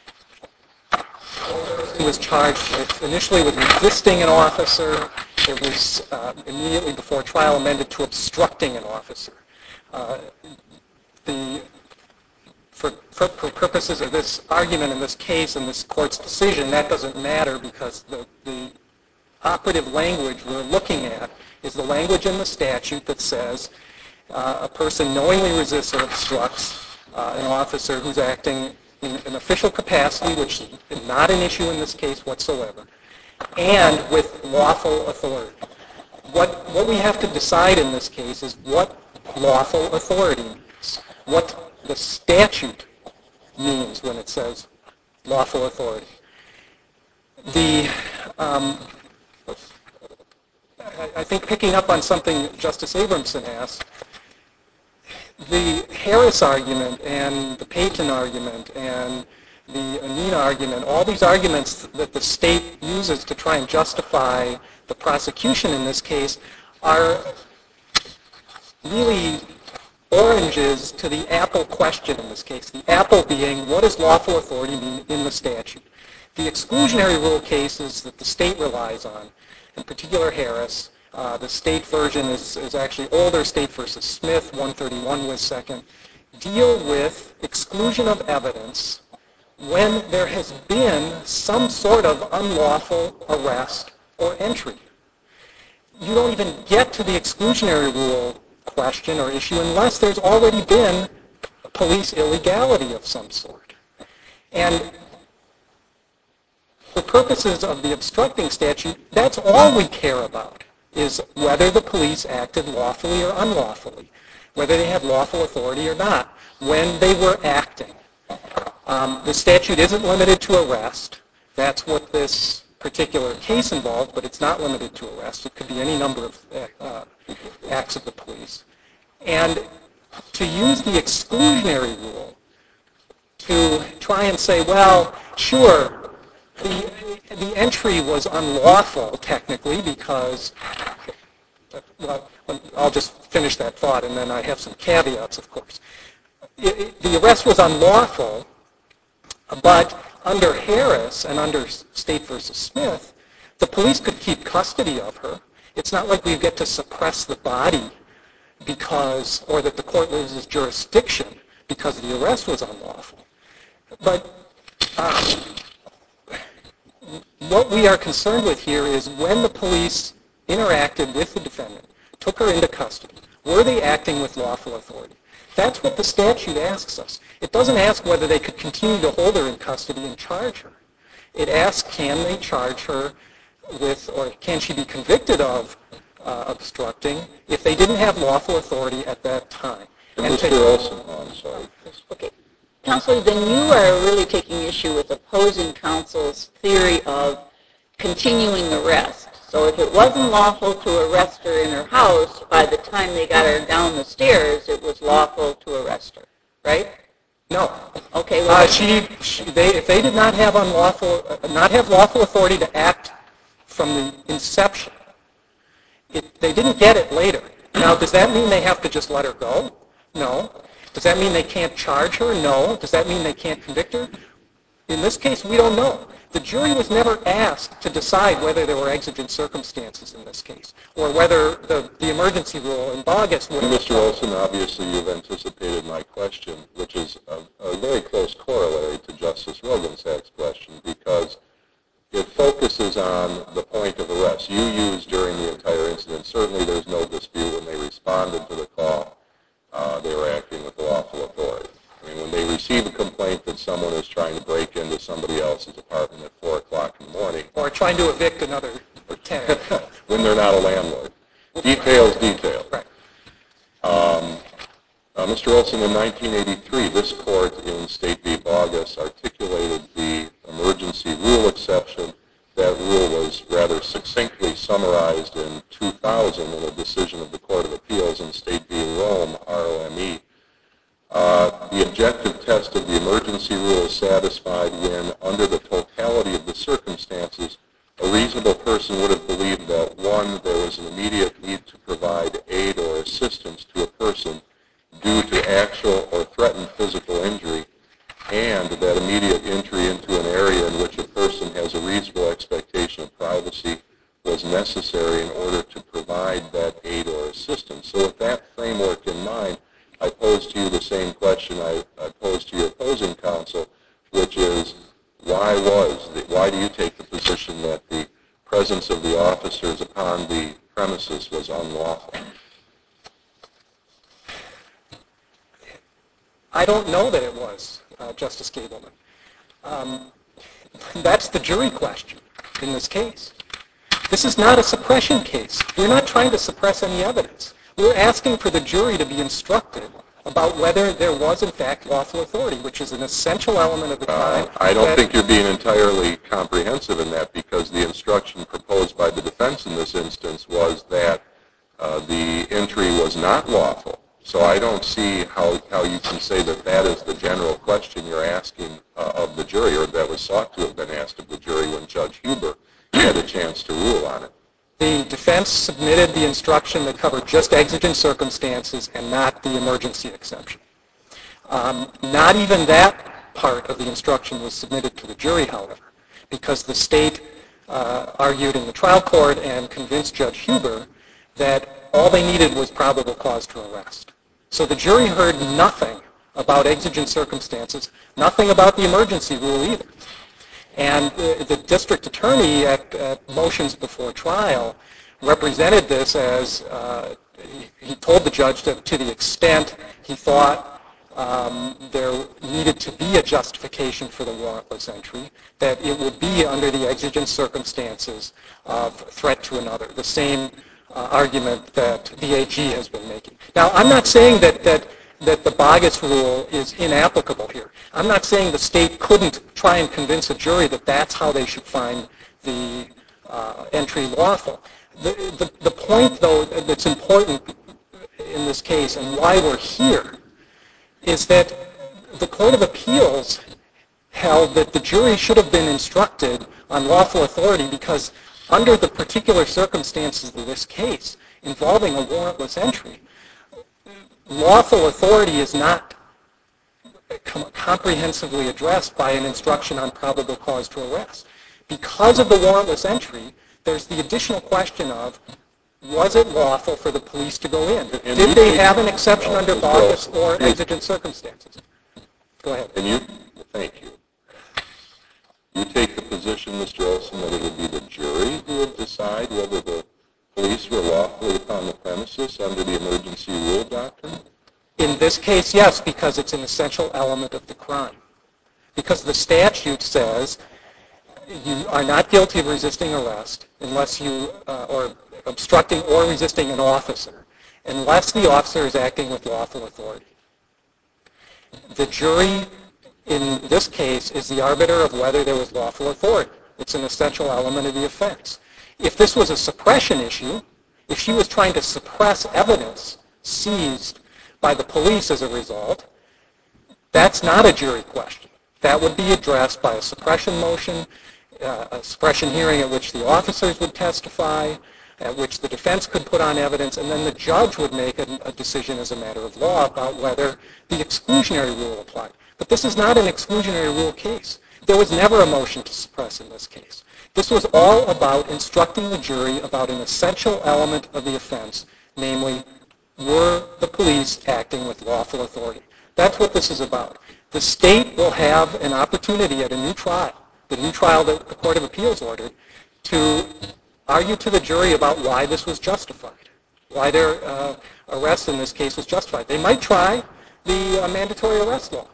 E: He was charged with, initially with resisting an officer. It was uh, immediately before trial amended to obstructing an officer. Uh, the, for, for, for purposes of this argument in this case and this court's decision, that doesn't matter because the, the operative language we're looking at is the language in the statute that says uh, a person knowingly resists or obstructs uh, an officer who's acting in an official capacity, which is not an issue in this case whatsoever, and with lawful authority. What, what we have to decide in this case is what lawful authority means, what the statute means when it says lawful authority. The, um, I, I think picking up on something Justice Abramson asked, the Harris argument and the Payton argument and the Anina argument, all these arguments that the state uses to try and justify the prosecution in this case are really oranges to the apple question in this case. The apple being, what does lawful authority mean in the statute? The exclusionary rule cases that the state relies on, in particular Harris, uh, the state version is, is actually older, State versus Smith, one thirty-one with second, deal with exclusion of evidence when there has been some sort of unlawful arrest or entry. You don't even get to the exclusionary rule question or issue unless there's already been police illegality of some sort. And for purposes of the obstructing statute, that's all we care about, is whether the police acted lawfully or unlawfully, whether they had lawful authority or not, when they were acting. Um, the statute isn't limited to arrest. That's what this particular case involved, but it's not limited to arrest. It could be any number of uh, acts of the police. And to use the exclusionary rule to try and say, well, sure, the, the entry was unlawful technically because, well, I'll just finish that thought and then I have some caveats, of course. It, it, the arrest was unlawful, but under Harris and under State versus Smith, the police could keep custody of her. It's not like we get to suppress the body because, or that the court loses jurisdiction because the arrest was unlawful. But um, what we are concerned with here is when the police interacted with the defendant, took her into custody, were they acting with lawful authority? That's what the statute asks us. It doesn't ask whether they could continue to hold her in custody and charge her. It asks, can they charge her with, or can she be convicted of uh, obstructing if they didn't have lawful authority at that time?
D: And Mister Olson, oh, I'm sorry.
A: Okay. Counselor, then you are really taking issue with opposing counsel's theory of continuing arrest. So if it wasn't lawful to arrest her in her house, by the time they got her down the stairs, it was lawful to arrest her, right?
E: No.
A: Okay. Well,
E: uh, she, she, they, if they did not have unlawful, uh, not have lawful authority to act from the inception, it, they didn't get it later. Now, does that mean they have to just let her go? No. Does that mean they can't charge her? No. Does that mean they can't convict her? In this case, we don't know. The jury was never asked to decide whether there were exigent circumstances in this case, or whether the, the emergency rule in Bogus would have
D: Mister Olson, obviously you've anticipated my question, which is a, a very close corollary to Justice Rogensack's question, because it focuses on the point of arrest. You used during the entire incident, certainly there's no dispute when they responded to the call, uh, they were acting with lawful authority. I mean, when they receive a complaint that someone is trying to break into somebody else's apartment at four o'clock in the morning.
E: or trying to evict another tenant.
D: When they're not a landlord. Details, details.
E: Right.
D: Um, uh, Mister Olson, in nineteen eighty-three, this court in State v. Bogus articulated the emergency rule exception. That rule was rather succinctly summarized in two thousand in a decision of the Court of Appeals in State v. Rome, R O M E. Uh, the objective test of the emergency rule is satisfied when, under the totality of the circumstances, a reasonable person would have believed that, one, there was an immediate need to provide aid or assistance to a person due to actual or threatened physical injury, and that immediate entry into an area in which a person has a reasonable expectation of privacy was necessary in order to provide that aid or assistance. So with that framework in mind, I pose to you the same question I, I posed to your opposing counsel, which is, why was, the, why do you take the position that the presence of the officers upon the premises was unlawful?
E: I don't know that it was, uh, Justice Gableman. Um, that's the jury question in this case. This is not a suppression case. We're not trying to suppress any evidence. We're asking for the jury to be instructed about whether there was, in fact, lawful authority, which is an essential element of the crime.
D: Uh, I don't think you're being entirely comprehensive in that, because the instruction proposed by the defense in this instance was that uh, the entry was not lawful. So I don't see how, how you can say that that is the general question you're asking uh, of the jury, or that was sought to have been asked of the jury when Judge Huber had a chance to rule on it.
E: The defense submitted the instruction that covered just exigent circumstances and not the emergency exception. Um, not even that part of the instruction was submitted to the jury, however, because the state uh, argued in the trial court and convinced Judge Huber that all they needed was probable cause to arrest. So the jury heard nothing about exigent circumstances, nothing about the emergency rule either. And the, the district attorney at, at motions before trial represented this as, uh, he, he told the judge that to the extent he thought um, there needed to be a justification for the warrantless entry, that it would be under the exigent circumstances of threat to another, the same uh, argument that the A G has been making. Now, I'm not saying that, that that the Boggess rule is inapplicable here. I'm not saying the state couldn't try and convince a jury that that's how they should find the uh, entry lawful. The, the, the point, though, that's important in this case and why we're here is that the Court of Appeals held that the jury should have been instructed on lawful authority because under the particular circumstances of this case involving a warrantless entry, lawful authority is not com- comprehensively addressed by an instruction on probable cause to arrest. Because of the warrantless entry, there's the additional question of, was it lawful for the police to go in? Did they have an exception under Boggess or exigent circumstances? Go ahead.
D: And you, thank you. You take the position, Mister Olson, that it would be the jury who would decide whether the police were lawfully upon the premises under the emergency rule doctrine?
E: In this case, yes, because it's an essential element of the crime. Because the statute says you are not guilty of resisting arrest unless you, uh, or obstructing or resisting an officer, unless the officer is acting with lawful authority. The jury in this case is the arbiter of whether there was lawful authority. It's an essential element of the offense. If this was a suppression issue, if she was trying to suppress evidence seized by the police as a result, that's not a jury question. That would be addressed by a suppression motion, uh, a suppression hearing at which the officers would testify, at which the defense could put on evidence, and then the judge would make a, a decision as a matter of law about whether the exclusionary rule applied. But this is not an exclusionary rule case. There was never a motion to suppress in this case. This was all about instructing the jury about an essential element of the offense, namely, were the police acting with lawful authority? That's what this is about. The state will have an opportunity at a new trial, the new trial that the Court of Appeals ordered, to argue to the jury about why this was justified, why their uh, arrest in this case was justified. They might try the uh, mandatory arrest law.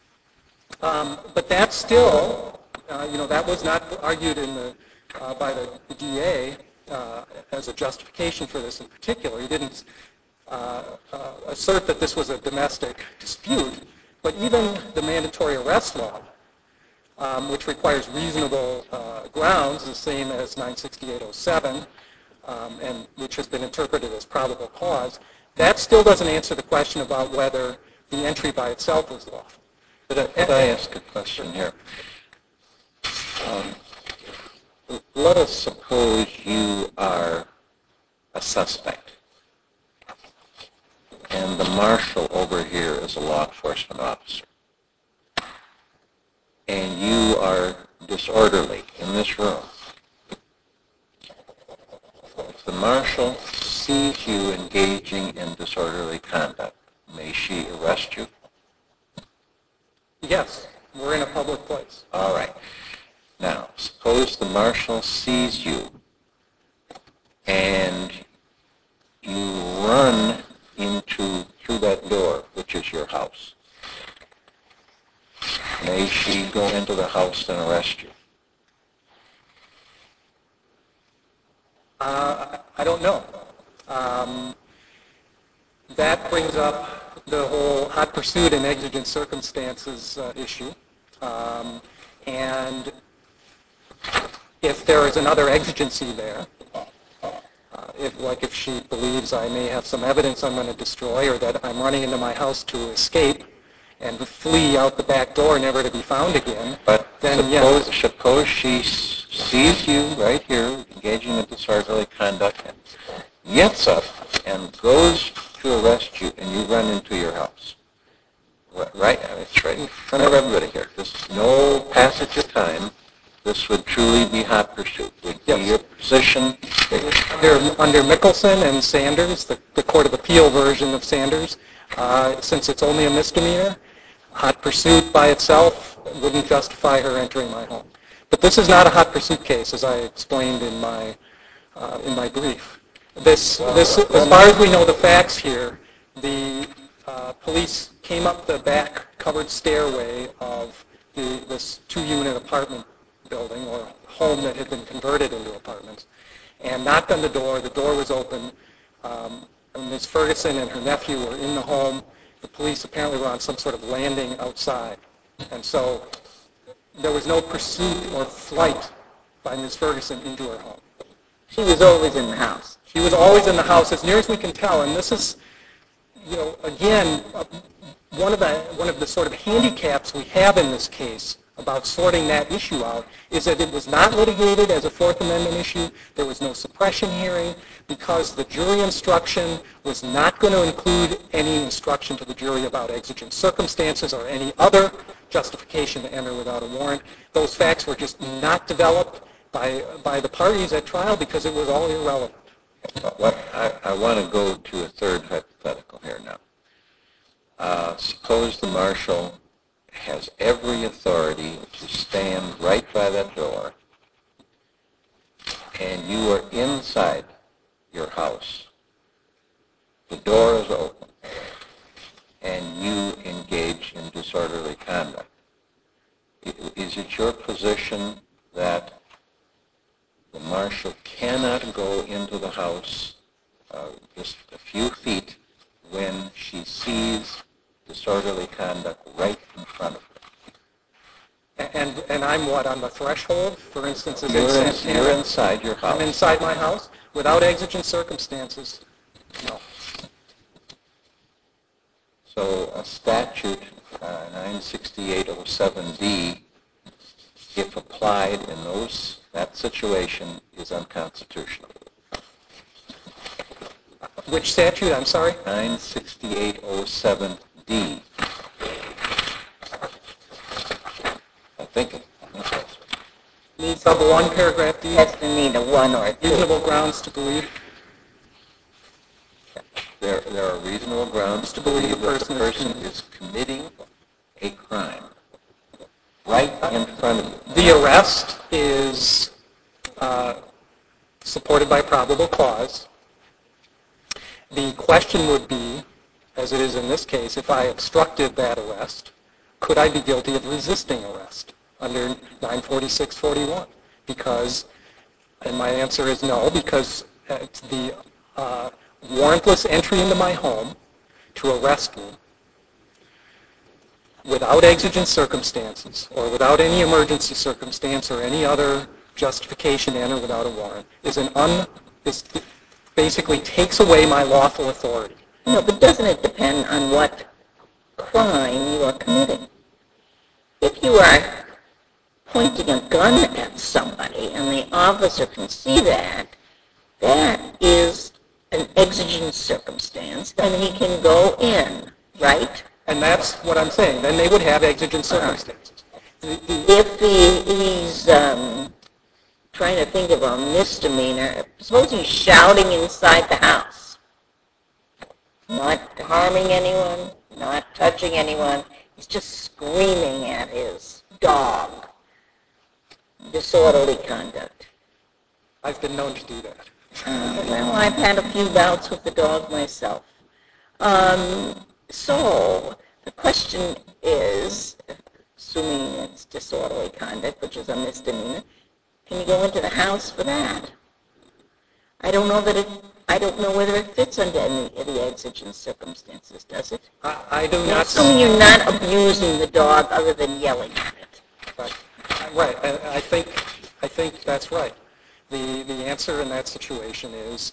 E: Um, but that's still, uh, you know, that was not argued in the, uh, by the, the D A uh, as a justification for this in particular. He didn't uh, uh, assert that this was a domestic dispute, but even the mandatory arrest law, um, which requires reasonable uh, grounds, the same as nine sixty-eight oh seven, um, and which has been interpreted as probable cause, that still doesn't answer the question about whether the entry by itself was lawful.
F: Could I, could I ask a question here? Um, let us suppose you are a suspect, and the marshal over here is a law enforcement officer, and you are disorderly in this room. If the marshal sees you engaging in disorderly conduct, may she arrest you?
E: Yes, we're in a public place.
F: All right. Now, suppose the marshal sees you and you run into through that door, which is your house. May she go into the house and arrest you?
E: Uh, I don't know. Um, that brings up the whole hot pursuit and exigent circumstances uh, issue. Um, and if there is another exigency there, uh, if, like if she believes I may have some evidence I'm going to destroy or that I'm running into my house to escape and flee out the back door never to be found again,
F: But
E: then
F: suppose,
E: yes.
F: suppose she sees you right here engaging in disorderly conduct and gets up and goes to arrest you, and you run into your house. Right? I mean, it's right in front of everybody here. This is no passage of time. This would truly be hot pursuit. Would be your position?
E: Under, under Mickelson and Sanders, the, the Court of Appeal version of Sanders, uh, since it's only a misdemeanor, hot pursuit by itself wouldn't justify her entering my home. But this is not a hot pursuit case, as I explained in my uh, in my brief. This, this, as far as we know the facts here, the uh, police came up the back covered stairway of the, this two-unit apartment building or home that had been converted into apartments, and knocked on the door. The door was open. Um, Miz Ferguson and her nephew were in the home. The police apparently were on some sort of landing outside, and so there was no pursuit or flight by Miz Ferguson into her home.
A: She was always in the house.
E: She was always in the house, as near as we can tell, and this is, you know, again, uh, one of the one of the sort of handicaps we have in this case about sorting that issue out is that it was not litigated as a Fourth Amendment issue. There was no suppression hearing because the jury instruction was not going to include any instruction to the jury about exigent circumstances or any other justification to enter without a warrant. Those facts were just not developed by by the parties at trial because it was all irrelevant.
F: What I, I want to go to a third hypothetical here now. Uh, suppose the marshal has every authority to stand right by that door, and you are inside your house. The door is open, and you engage in disorderly conduct. Is it your position that the marshal cannot go into the house uh, just a few feet when she sees disorderly conduct right in front of her?
E: And and I'm what, on the threshold, for instance, as
F: You're,
E: in
F: in,
E: Santana?
F: you're inside your house.
E: I'm inside my house without exigent circumstances. No.
F: So a statute, uh, nine sixty-eight oh seven D, if applied in those that situation, is unconstitutional.
E: Which statute? I'm sorry?
F: nine sixty-eight oh seven D. I think it. I think that's
A: Needs
E: Number one, paragraph D.
A: has to need a one or a two.
E: Reasonable grounds to believe.
F: There, there are reasonable grounds to believe that the person is committing a crime right in front of you.
E: The arrest is uh, supported by probable cause. The question would be, as it is in this case, if I obstructed that arrest, could I be guilty of resisting arrest under nine forty-six forty-one? Because, and my answer is no, because it's the uh, warrantless entry into my home to arrest me without exigent circumstances or without any emergency circumstance or any other justification to enter without a warrant is an un, is basically takes away my lawful authority.
A: No, but doesn't it depend on what crime you are committing? If you are pointing a gun at somebody and the officer can see that, that is an exigent circumstance and he can go in, right?
E: And that's what I'm saying. Then they would have exigent circumstances. The, the,
A: If he, he's um, trying to think of a misdemeanor, suppose he's shouting inside the house, not harming anyone, not touching anyone, he's just screaming at his dog. Disorderly conduct.
E: I've been known to do that.
A: Uh, well, I've had a few bouts with the dog myself. Um, so the question is, assuming it's disorderly conduct, which is a misdemeanor, can you go into the house for that? I don't know that it. I don't know whether it fits under any of the exigent circumstances. Does it?
E: I, I do
A: Now,
E: not.
A: assuming you're not abusing the dog other than yelling at it.
E: Right. Right. I, I think. I think that's right. The the answer in that situation is.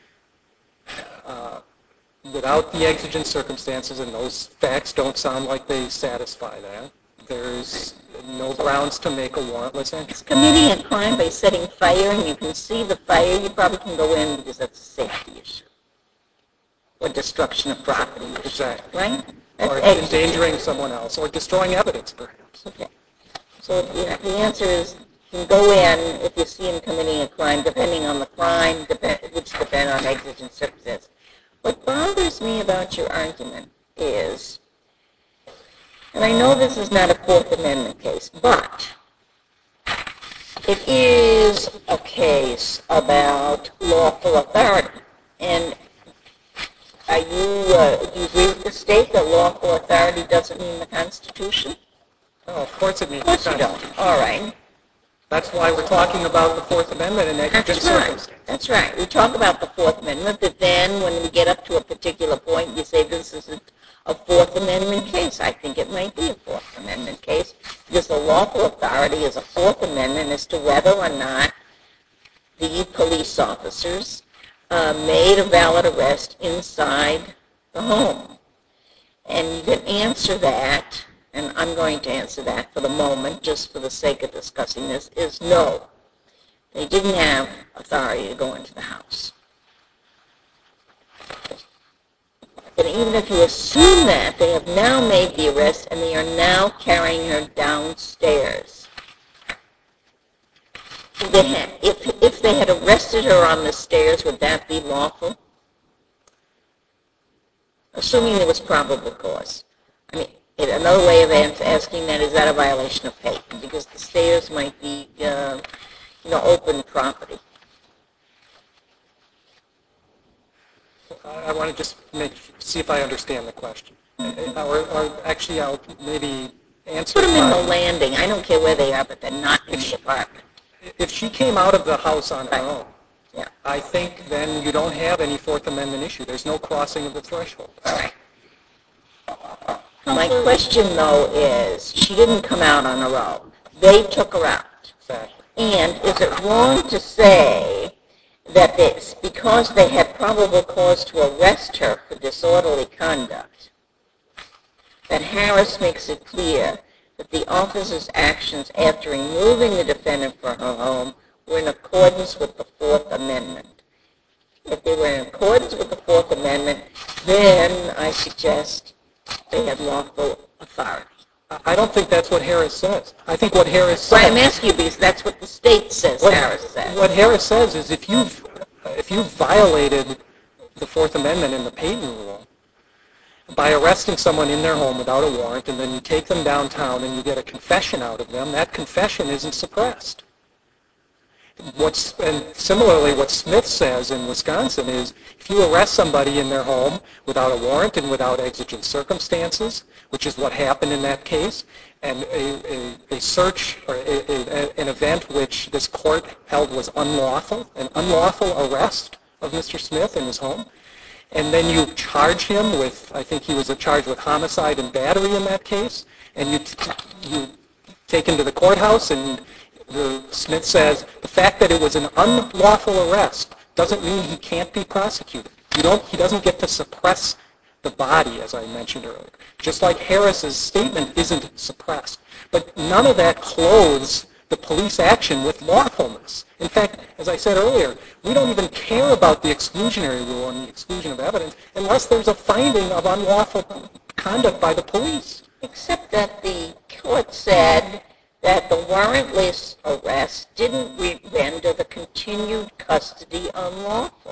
E: Uh, Without the exigent circumstances, and those facts don't sound like they satisfy that, there's no grounds to make a warrantless entry.
A: It's committing a crime by setting fire, and you can see the fire, you probably can go in because that's a safety issue. Or destruction of property issue,
E: Exactly.
A: right?
E: Or
A: That's exigent.
E: endangering someone else, or destroying evidence, perhaps.
A: Okay. So the, the answer is you can go in if you see him committing a crime, depending on the crime, depend, which depend on exigent circumstances. What bothers me about your argument is, and I know this is not a Fourth Amendment case, but it is a case about lawful authority. And are you, uh, do you agree with the state that lawful authority doesn't mean the Constitution?
E: Oh, of course it means
A: Of course
E: the
A: you don't.
E: Constitution.
A: All right.
E: That's why we're talking about the Fourth Amendment and exigent
A: That's right.
E: circumstances.
A: That's right. We talk about the Fourth Amendment, but then when we get up to a particular point, you say this is a, a Fourth Amendment case. I think it might be a Fourth Amendment case because the lawful authority is a Fourth Amendment as to whether or not the police officers uh, made a valid arrest inside the home. And you can answer that, and I'm going to answer that for the moment, just for the sake of discussing this, is no. They didn't have authority to go into the house. But even if you assume that, they have now made the arrest and they are now carrying her downstairs. If they had, if, if they had arrested her on the stairs, would that be lawful? Assuming there was probable cause. I mean, another way of asking that, is that a violation of Payton? Because the stairs might be, uh, you know, open property.
E: I want to just make, see if I understand the question. Or, or actually, I'll maybe answer
A: Put them in
E: by-
A: the landing. I don't care where they are, but they're not in the apartment.
E: If she came out of the house on her
A: Right.
E: own,
A: Yeah.
E: I think then you don't have any Fourth Amendment issue. There's no crossing of the threshold.
A: All right. My question, though, is she didn't come out on her own. They took her out.
E: Exactly.
A: And is it wrong to say that this, because they had probable cause to arrest her for disorderly conduct, that Harris makes it clear that the officer's actions after removing the defendant from her home were in accordance with the Fourth Amendment? If they were in accordance with the Fourth Amendment, then I suggest they had lawful authority.
E: I don't think that's what Harris says. I think what Harris
A: So
E: says...
A: I'm asking you because that's what the state says
E: what,
A: Harris says.
E: What Harris says is if you've, if you've violated the Fourth Amendment in the Payton rule by arresting someone in their home without a warrant and then you take them downtown and you get a confession out of them, that confession isn't suppressed. What's, and similarly, what Smith says in Wisconsin is if you arrest somebody in their home without a warrant and without exigent circumstances, which is what happened in that case, and a, a, a search or a, a, an event which this court held was unlawful, an unlawful arrest of Mister Smith in his home, and then you charge him with, I think he was charged with homicide and battery in that case, and you, t- you take him to the courthouse and the, Smith says the fact that it was an unlawful arrest doesn't mean he can't be prosecuted. You don't, he doesn't get to suppress the body, as I mentioned earlier. Just like Harris's statement isn't suppressed. But none of that clothes the police action with lawfulness. In fact, as I said earlier, we don't even care about the exclusionary rule and the exclusion of evidence unless there's a finding of unlawful conduct by the police.
A: Except that the court said that the warrantless arrest didn't re- render the continued custody unlawful.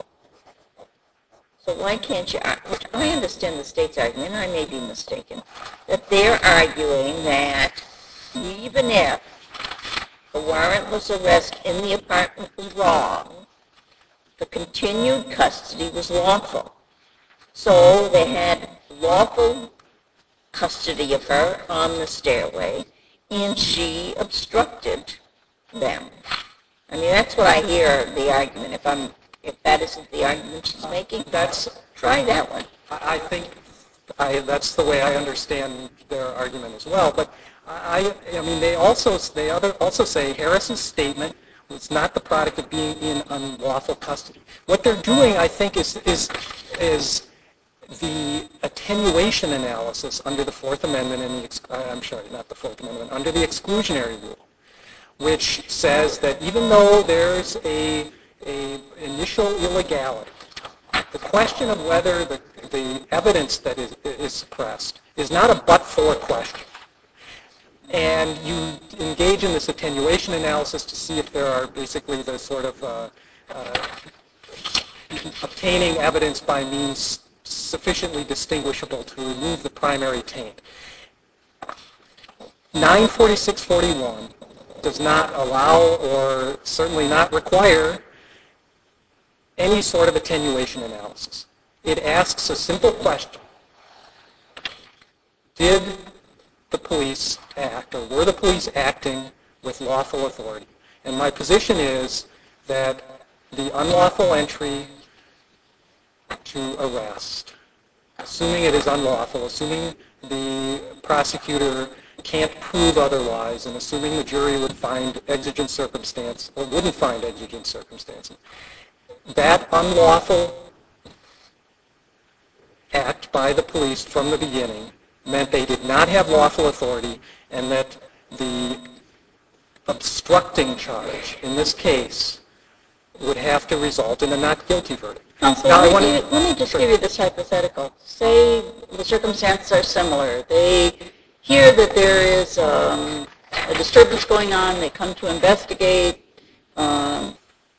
A: So why can't you, which I understand the state's argument, I may be mistaken, that they're arguing that even if the warrantless arrest in the apartment was wrong, the continued custody was lawful. So they had lawful custody of her on the stairway, and she obstructed them. I mean, that's what I hear the argument. If I'm, if that isn't the argument she's making,
E: That's,
A: try that one.
E: I I think I, that's the way I understand their argument as well. But I, I mean, they also they other also say Harris's statement was not the product of being in unlawful custody. What they're doing, I think, is is is the attenuation analysis under the Fourth Amendment and the, ex- I'm sorry, not the Fourth Amendment, under the exclusionary rule, which says that even though there's a, a initial illegality, the question of whether the, the evidence that is, is suppressed is not a but-for question. And you engage in this attenuation analysis to see if there are basically the sort of uh, uh, obtaining evidence by means sufficiently distinguishable to remove the primary taint. nine forty-six forty-one does not allow or certainly not require any sort of attenuation analysis. It asks a simple question. Did the police act, or were the police acting with lawful authority? And my position is that the unlawful entry to arrest, assuming it is unlawful, assuming the prosecutor can't prove otherwise, and assuming the jury would find exigent circumstance, or wouldn't find exigent circumstances, that unlawful act by the police from the beginning meant they did not have lawful authority, and that the obstructing charge in this case would have to result in a not guilty verdict.
A: Counsel,
E: Now, I
A: let,
E: wanna-
A: me, let me just
E: Sure.
A: give you this hypothetical. Say the circumstances are similar. They hear that there is um, a disturbance going on. They come to investigate. Um,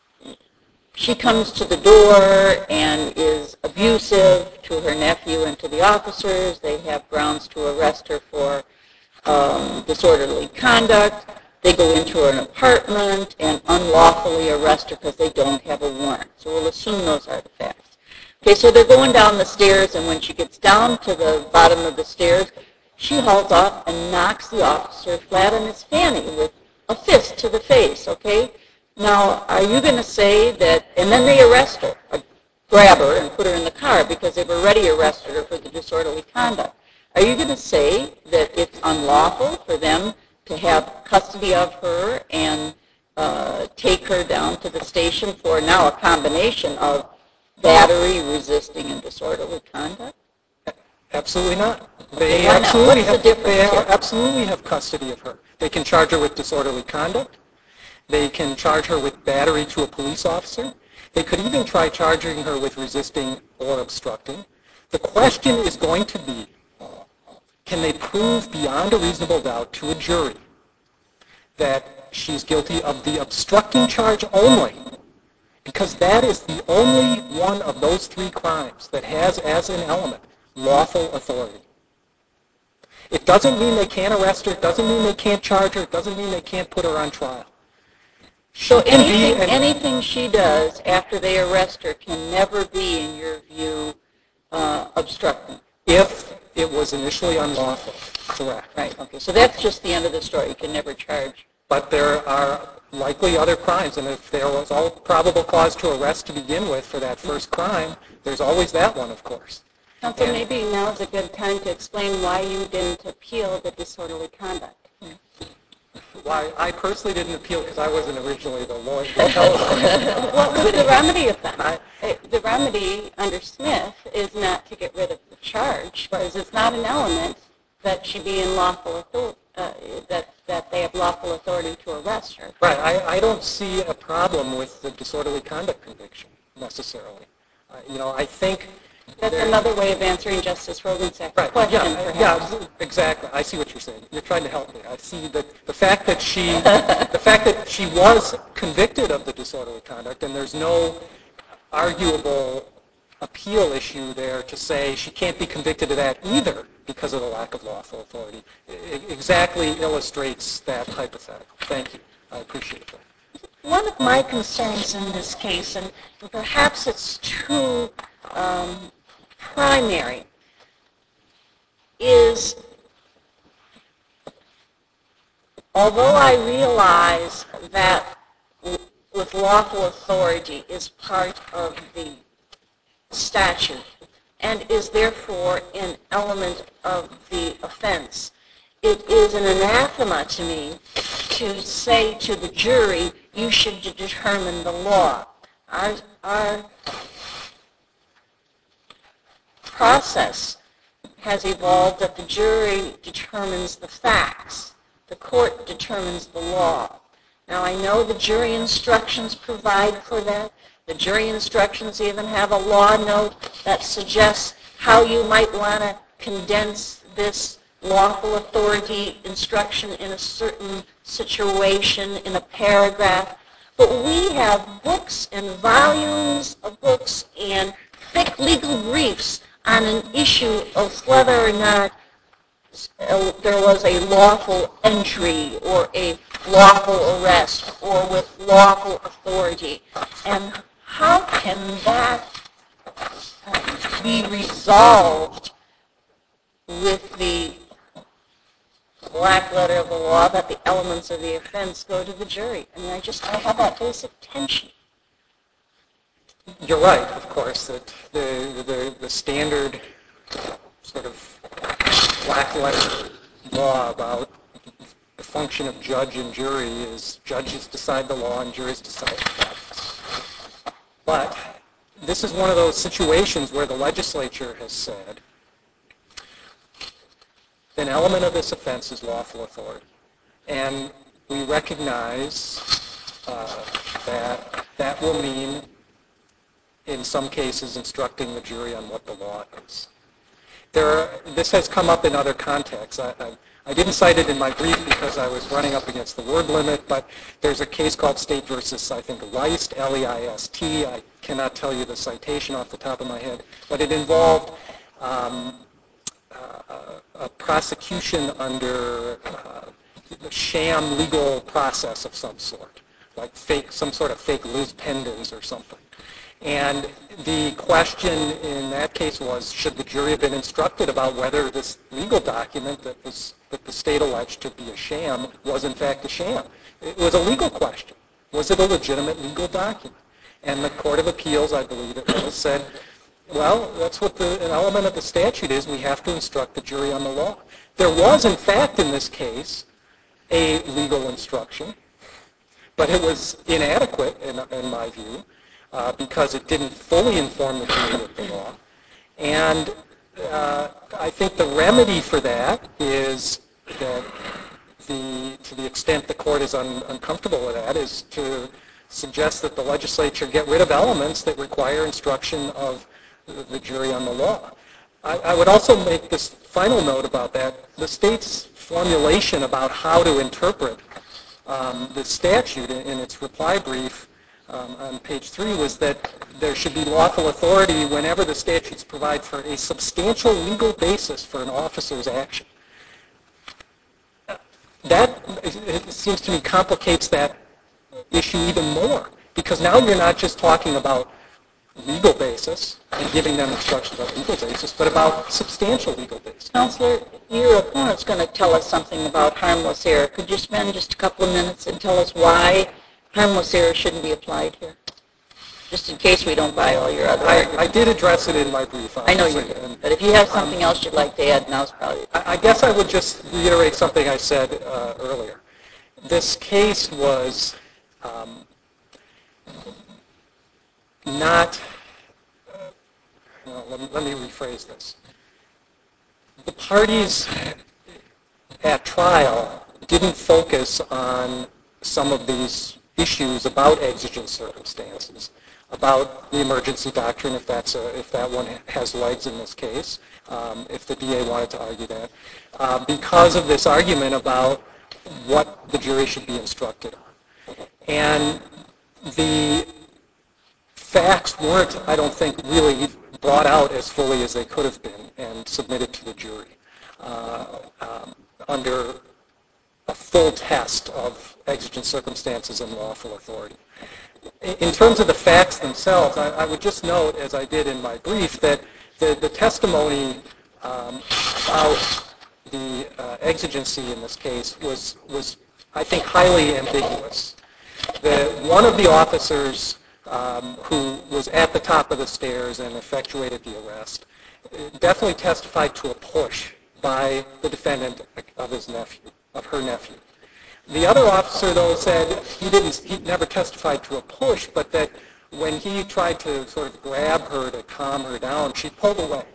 A: she comes to the door and is abusive to her nephew and to the officers. They have grounds to arrest her for um, disorderly conduct. They go into an apartment and unlawfully arrest her because they don't have a warrant. So we'll assume those are the facts. Okay, so they're going down the stairs, and when she gets down to the bottom of the stairs, she hauls off and knocks the officer flat on his fanny with a fist to the face, okay? Now, are you going to say that, and then they arrest her, or grab her and put her in the car because they've already arrested her for the disorderly conduct. Are you going to say that it's unlawful for them to have custody of her and uh, take her down to the station for now a combination of battery, resisting, and disorderly conduct?
E: Absolutely not. They
A: Why not?
E: absolutely
A: What's the
E: have,
A: difference
E: they
A: here?
E: absolutely have custody of her. They can charge her with disorderly conduct. They can charge her with battery to a police officer. They could even try charging her with resisting or obstructing. The question is going to be, can they prove beyond a reasonable doubt to a jury that she's guilty of the obstructing charge only? Because that is the only one of those three crimes that has as an element lawful authority. It doesn't mean they can't arrest her. It doesn't mean they can't charge her. It doesn't mean they can't put her on trial.
A: So
E: She can be
A: anything,
E: an-
A: anything she does after they arrest her can never be, in your view, uh, obstructing.
E: if it was initially unlawful. Correct.
A: Right, okay. So that's just the end of the story. You can never charge.
E: But there are likely other crimes, and if there was all probable cause to arrest to begin with for that first crime, there's always that one, of course.
C: Counsel,
E: And-
C: maybe now's a good time to explain why you didn't appeal the disorderly conduct.
E: Why I personally didn't appeal because I wasn't originally the lawyer. The appellate.
C: What was the remedy of that?
E: I-
C: Uh, The remedy under Smith is not to get rid of the charge, because it's not an element that she be in lawful authority, uh, that, that they have lawful authority to arrest her.
E: Right. I, I don't see a problem with the disorderly conduct conviction necessarily. Uh, you know, I think
C: That's
E: there-
C: another way of answering Justice Rogen's
E: Right.
C: question,
E: Yeah.
C: perhaps.
E: Yeah. Exactly. I see what you're saying. You're trying to help me. I see that the fact that she, the fact that she was convicted of the disorderly conduct, and there's no arguable appeal issue there to say she can't be convicted of that either because of the lack of lawful authority, e- exactly illustrates that hypothetical. Thank you. I appreciate that.
B: One of my concerns in this case, and perhaps it's too um, primary, is although I realize that w- with lawful authority is part of the statute and is therefore an element of the offense, it is an anathema to me to say to the jury, you should determine the law. Our, our process has evolved that the jury determines the facts. The court determines the law. Now, I know the jury instructions provide for that. The jury instructions even have a law note that suggests how you might want to condense this lawful authority instruction in a certain situation in a paragraph. But we have books and volumes of books and thick legal briefs on an issue of whether or not there was a lawful entry or a lawful arrest or with lawful authority. And how can that be resolved with the black letter of the law that the elements of the offense go to the jury? I mean, I just I have that basic tension.
E: You're right, of course, that the, the, the standard sort of black letter law about the function of judge and jury is judges decide the law and juries decide the facts. But this is one of those situations where the legislature has said an element of this offense is lawful authority. And we recognize uh, that that will mean, in some cases, instructing the jury on what the law is. There are, this has come up in other contexts. I, I, I didn't cite it in my brief because I was running up against the word limit, but there's a case called State versus, I think, List, L E I S T. I cannot tell you the citation off the top of my head, but it involved um, uh, a prosecution under uh, a sham legal process of some sort, like fake, some sort of fake Liz Pendens or something. And the question in that case was, should the jury have been instructed about whether this legal document that, was, that the state alleged to be a sham was in fact a sham? It was a legal question. Was it a legitimate legal document? And the Court of Appeals, I believe it was, said, well, that's what the, an element of the statute is. We have to instruct the jury on the law. There was, in fact, in this case, a legal instruction, but it was inadequate, in, in my view, uh, because it didn't fully inform the jury of the law. And uh, I think the remedy for that is that the, to the extent the court is un, uncomfortable with that, is to suggest that the legislature get rid of elements that require instruction of the jury on the law. I, I would also make this final note about that. The state's formulation about how to interpret um, the statute in, in its reply brief um, on page three was that there should be lawful authority whenever the statutes provide for a substantial legal basis for an officer's action. That, it seems to me, complicates that issue even more, because now you're not just talking about legal basis and giving them instructions about legal basis, but about substantial legal basis.
B: Counselor, your opponent's going to tell us something about harmless error. Could you spend just a couple of minutes and tell us why harmless error shouldn't be applied here? Just in case we don't buy all your other
E: I,
B: arguments.
E: I did address it in my brief.
B: I know you did,
E: and,
B: but if you have something um, else you'd like to add, now's probably the time.
E: I, I guess I would just reiterate something I said uh, earlier. This case was um, not, well, let, me, let me rephrase this. The parties at trial didn't focus on some of these issues about exigent circumstances, about the emergency doctrine, if that's a, if that one has legs in this case, um, if the D A wanted to argue that, uh, because of this argument about what the jury should be instructed on. And the facts weren't, I don't think, really brought out as fully as they could have been and submitted to the jury uh, um, under a full test of exigent circumstances and lawful authority. In terms of the facts themselves, I, I would just note, as I did in my brief, that the, the testimony um, about the uh, exigency in this case was, was, I think, highly ambiguous. The, one of the officers um, who was at the top of the stairs and effectuated the arrest definitely testified to a push by the defendant of his nephew, of her nephew. The other officer, though, said he didn't, he never testified to a push, but that when he tried to sort of grab her to calm her down, she pulled away,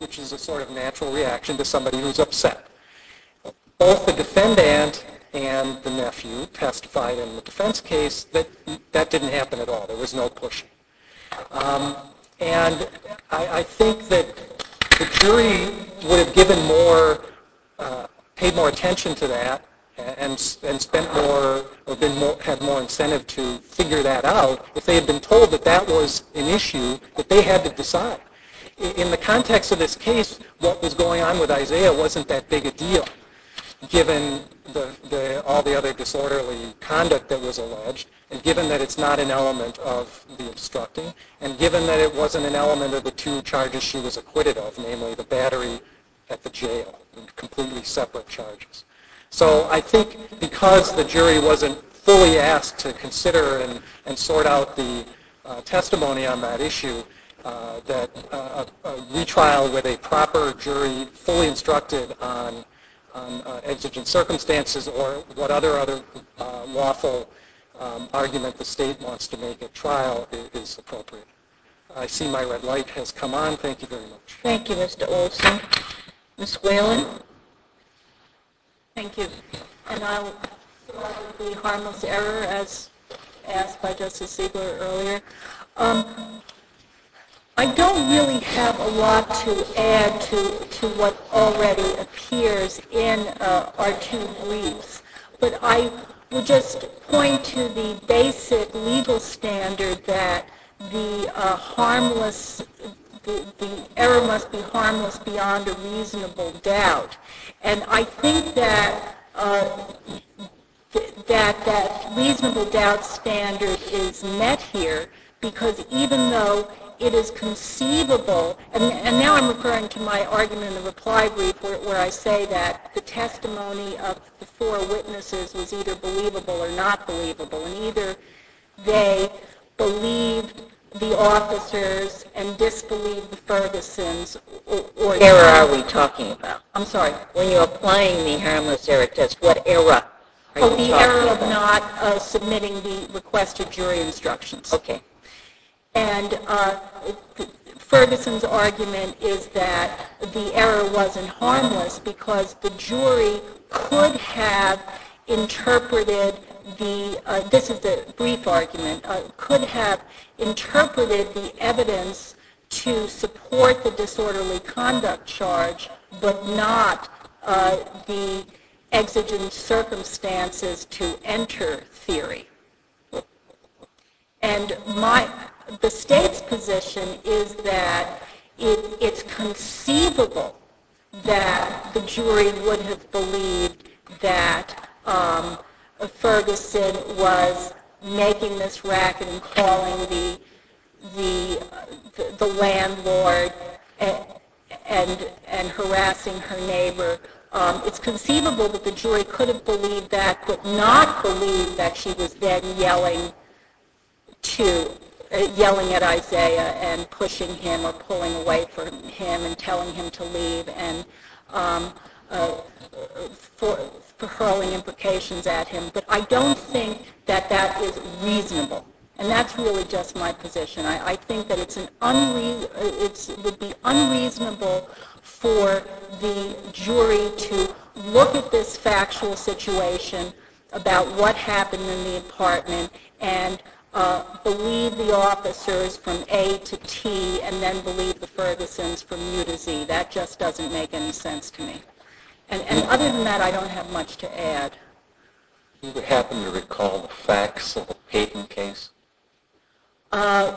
E: which is a sort of natural reaction to somebody who's upset. Both the defendant and the nephew testified in the defense case that that didn't happen at all. There was no pushing. Um, and I, I think that the jury would have given more, uh, paid more attention to that and, and spent more, or been more, had more incentive to figure that out if they had been told that that was an issue that they had to decide. In the context of this case, what was going on with Isaiah wasn't that big a deal, given the, the, all the other disorderly conduct that was alleged, and given that it's not an element of the obstructing, and given that it wasn't an element of the two charges she was acquitted of, namely the battery at the jail, completely separate charges. So I think because the jury wasn't fully asked to consider and, and sort out the uh, testimony on that issue, uh, that uh, a, a retrial with a proper jury fully instructed on on uh, exigent circumstances or what other other uh, lawful um, argument the state wants to make at trial is, is appropriate. I see my red light has come on. Thank you very much.
A: Thank you, Mister Olson. Miz Whalen?
B: Thank you. And I'll start with the harmless error as asked by Justice Ziegler earlier. Um, I don't really have a lot to add to, to what already appears in uh, our two briefs, but I would just point to the basic legal standard that the uh, harmless, the, the error must be harmless beyond a reasonable doubt. And I think that uh, th- that that reasonable doubt standard is met here because even though it is conceivable, and, and now I'm referring to my argument in the reply brief where, where I say that the testimony of the four witnesses was either believable or not believable, and either they believed the officers and disbelieved the Fergusons, or, or
A: What error are we talking about?
B: I'm sorry.
A: When you're applying the harmless error test, what error are
B: Oh,
A: you
B: the
A: talking
B: error of
A: about?
B: not uh, submitting the requested jury instructions.
A: Okay.
B: And uh, Ferguson's argument is that the error wasn't harmless because the jury could have interpreted the, uh, this is the brief argument, uh, could have interpreted the evidence to support the disorderly conduct charge, but not uh, the exigent circumstances to enter theory. And my, the state's position is that it, it's conceivable that the jury would have believed that um, Ferguson was making this racket and calling the the the, the landlord and, and and harassing her neighbor. Um, it's conceivable that the jury could have believed that, but not believed that she was then yelling to uh, yelling at Isaiah and pushing him or pulling away from him and telling him to leave and um, uh, for, for hurling imprecations at him. But I don't think that that is reasonable. And that's really just my position. I, I think that it's an unre- it's, it would be unreasonable for the jury to look at this factual situation about what happened in the apartment and uh, believe the officers from A to T and then believe the Fergusons from U to Z. That just doesn't make any sense to me. And, and other than that, I don't have much to add.
F: Do you happen to recall the facts of the Payton case?
B: Uh,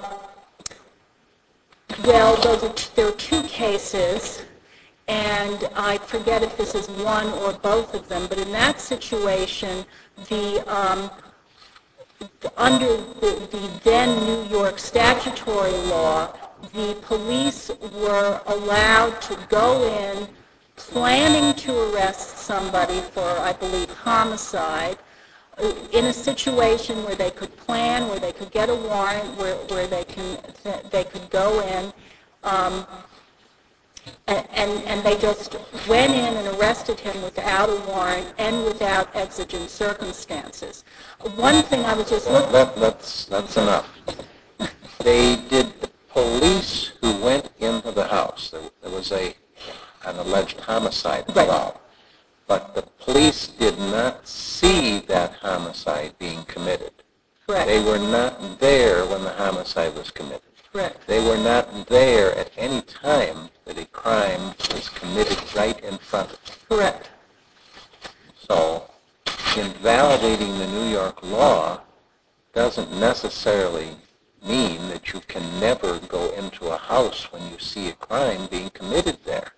B: well, those are t- there are two cases, and I forget if this is one or both of them, but in that situation, the um, under the, the then New York statutory law, the police were allowed to go in planning to arrest somebody for, I believe, homicide, in a situation where they could plan, where they could get a warrant, where, where they can they could go in, um, and, and they just went in and arrested him without a warrant and without exigent circumstances. One thing I was just looking...
F: That, that's, that's enough. They did, the police who went into the house, there, there was was a an alleged homicide involved. But the police did not see that homicide being committed.
C: Correct.
F: They were not there when the homicide was committed.
C: Correct.
F: They were not there at any time that a crime was committed right in front of them.
C: Correct.
F: So invalidating the New York law doesn't necessarily mean that you can never go into a house when you see a crime being committed there.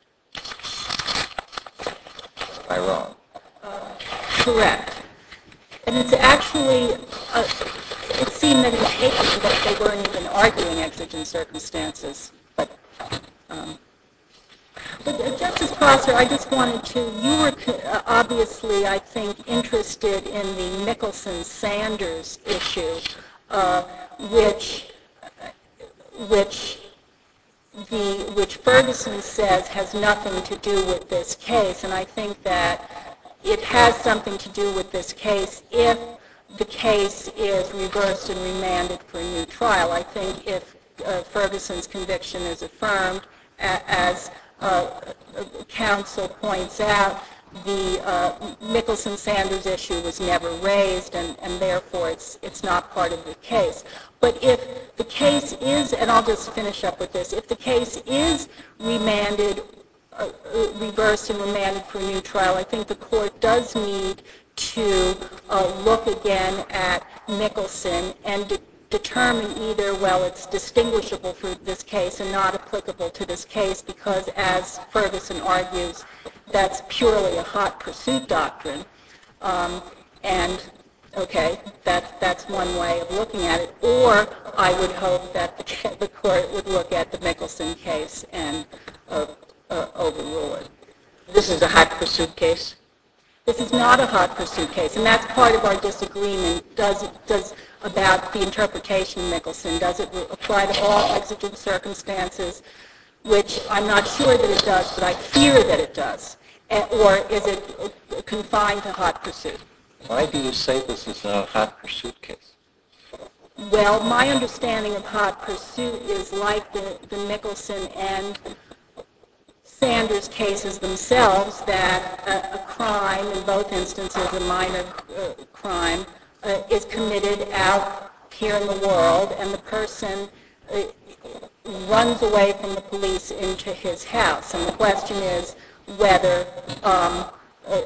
F: Am I wrong?
C: Correct. And it's actually, uh, it seemed that in paper that they weren't even arguing exigent circumstances. But, um, but uh, Justice Prosser, I just wanted to, you were uh, obviously, I think, interested in the Mickelson-Sanders issue, uh, which, which the, which Ferguson says has nothing to do with this case. And I think that it has something to do with this case if the case is reversed and remanded for a new trial. I think if uh, Ferguson's conviction is affirmed, a- as uh, counsel points out, the uh, Mickelson-Sanders issue was never raised, and, and therefore it's it's not part of the case. But if the case is, and I'll just finish up with this, if the case is remanded, uh, reversed and remanded for a new trial, I think the court does need to uh, look again at Mickelson and de- determine either, well, it's distinguishable for this case and not applicable to this case because, as Ferguson argues, that's purely a hot pursuit doctrine. Um, and, okay, that, that's one way of looking at it. Or I would hope that the, the court would look at the Mickelson case and uh, uh, overrule it.
A: This is a hot pursuit case?
C: This is not a hot pursuit case, and that's part of our disagreement. Does it, does about the interpretation of Mickelson? Does it apply to all exigent circumstances? Which I'm not sure that it does, but I fear that it does. Or is it confined to hot pursuit?
F: Why do you say this is not a hot pursuit case?
C: Well, my understanding of hot pursuit is like the, the Mickelson and Sanders cases themselves, that a, a crime, in both instances a minor uh, crime, uh, is committed out here in the world, and the person uh, runs away from the police into his house. And the question is whether um, uh,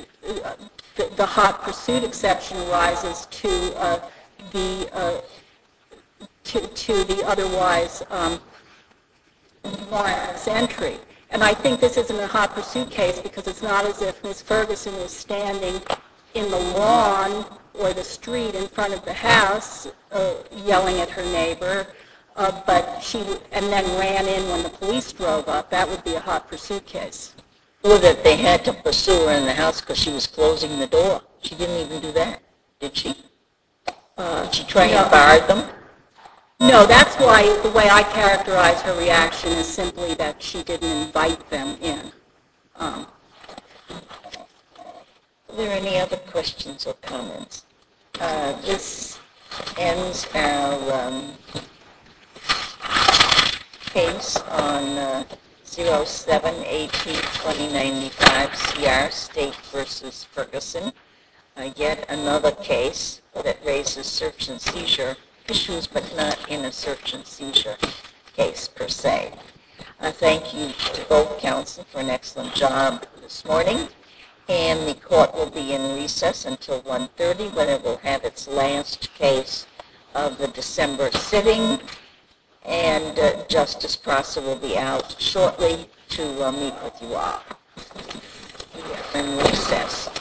C: the, the hot pursuit exception arises to uh, the uh, to, to the otherwise um, warrantless entry. And I think this isn't a hot pursuit case because it's not as if Miz Ferguson was standing in the lawn or the street in front of the house uh, yelling at her neighbor, uh, but she and then ran in when the police drove up. That would be a hot pursuit case.
A: Or that they had to pursue her in the house because she was closing the door. She didn't even do that, did she? Uh, did she try
C: no.
A: and bar them?
C: No, that's why the way I characterize her reaction is simply that she didn't invite them in. Um,
A: Are there any other questions or comments? Uh, this ends our um, case on uh, zero seven A P twenty ninety-five C R State versus Ferguson. Uh, yet another case that raises search and seizure issues, but not in a search and seizure case per se. Uh, thank you to both counsel for an excellent job this morning. And the court will be in recess until one thirty, when it will have its last case of the December sitting. And uh, Justice Prosser will be out shortly to uh, meet with you all. We are in recess.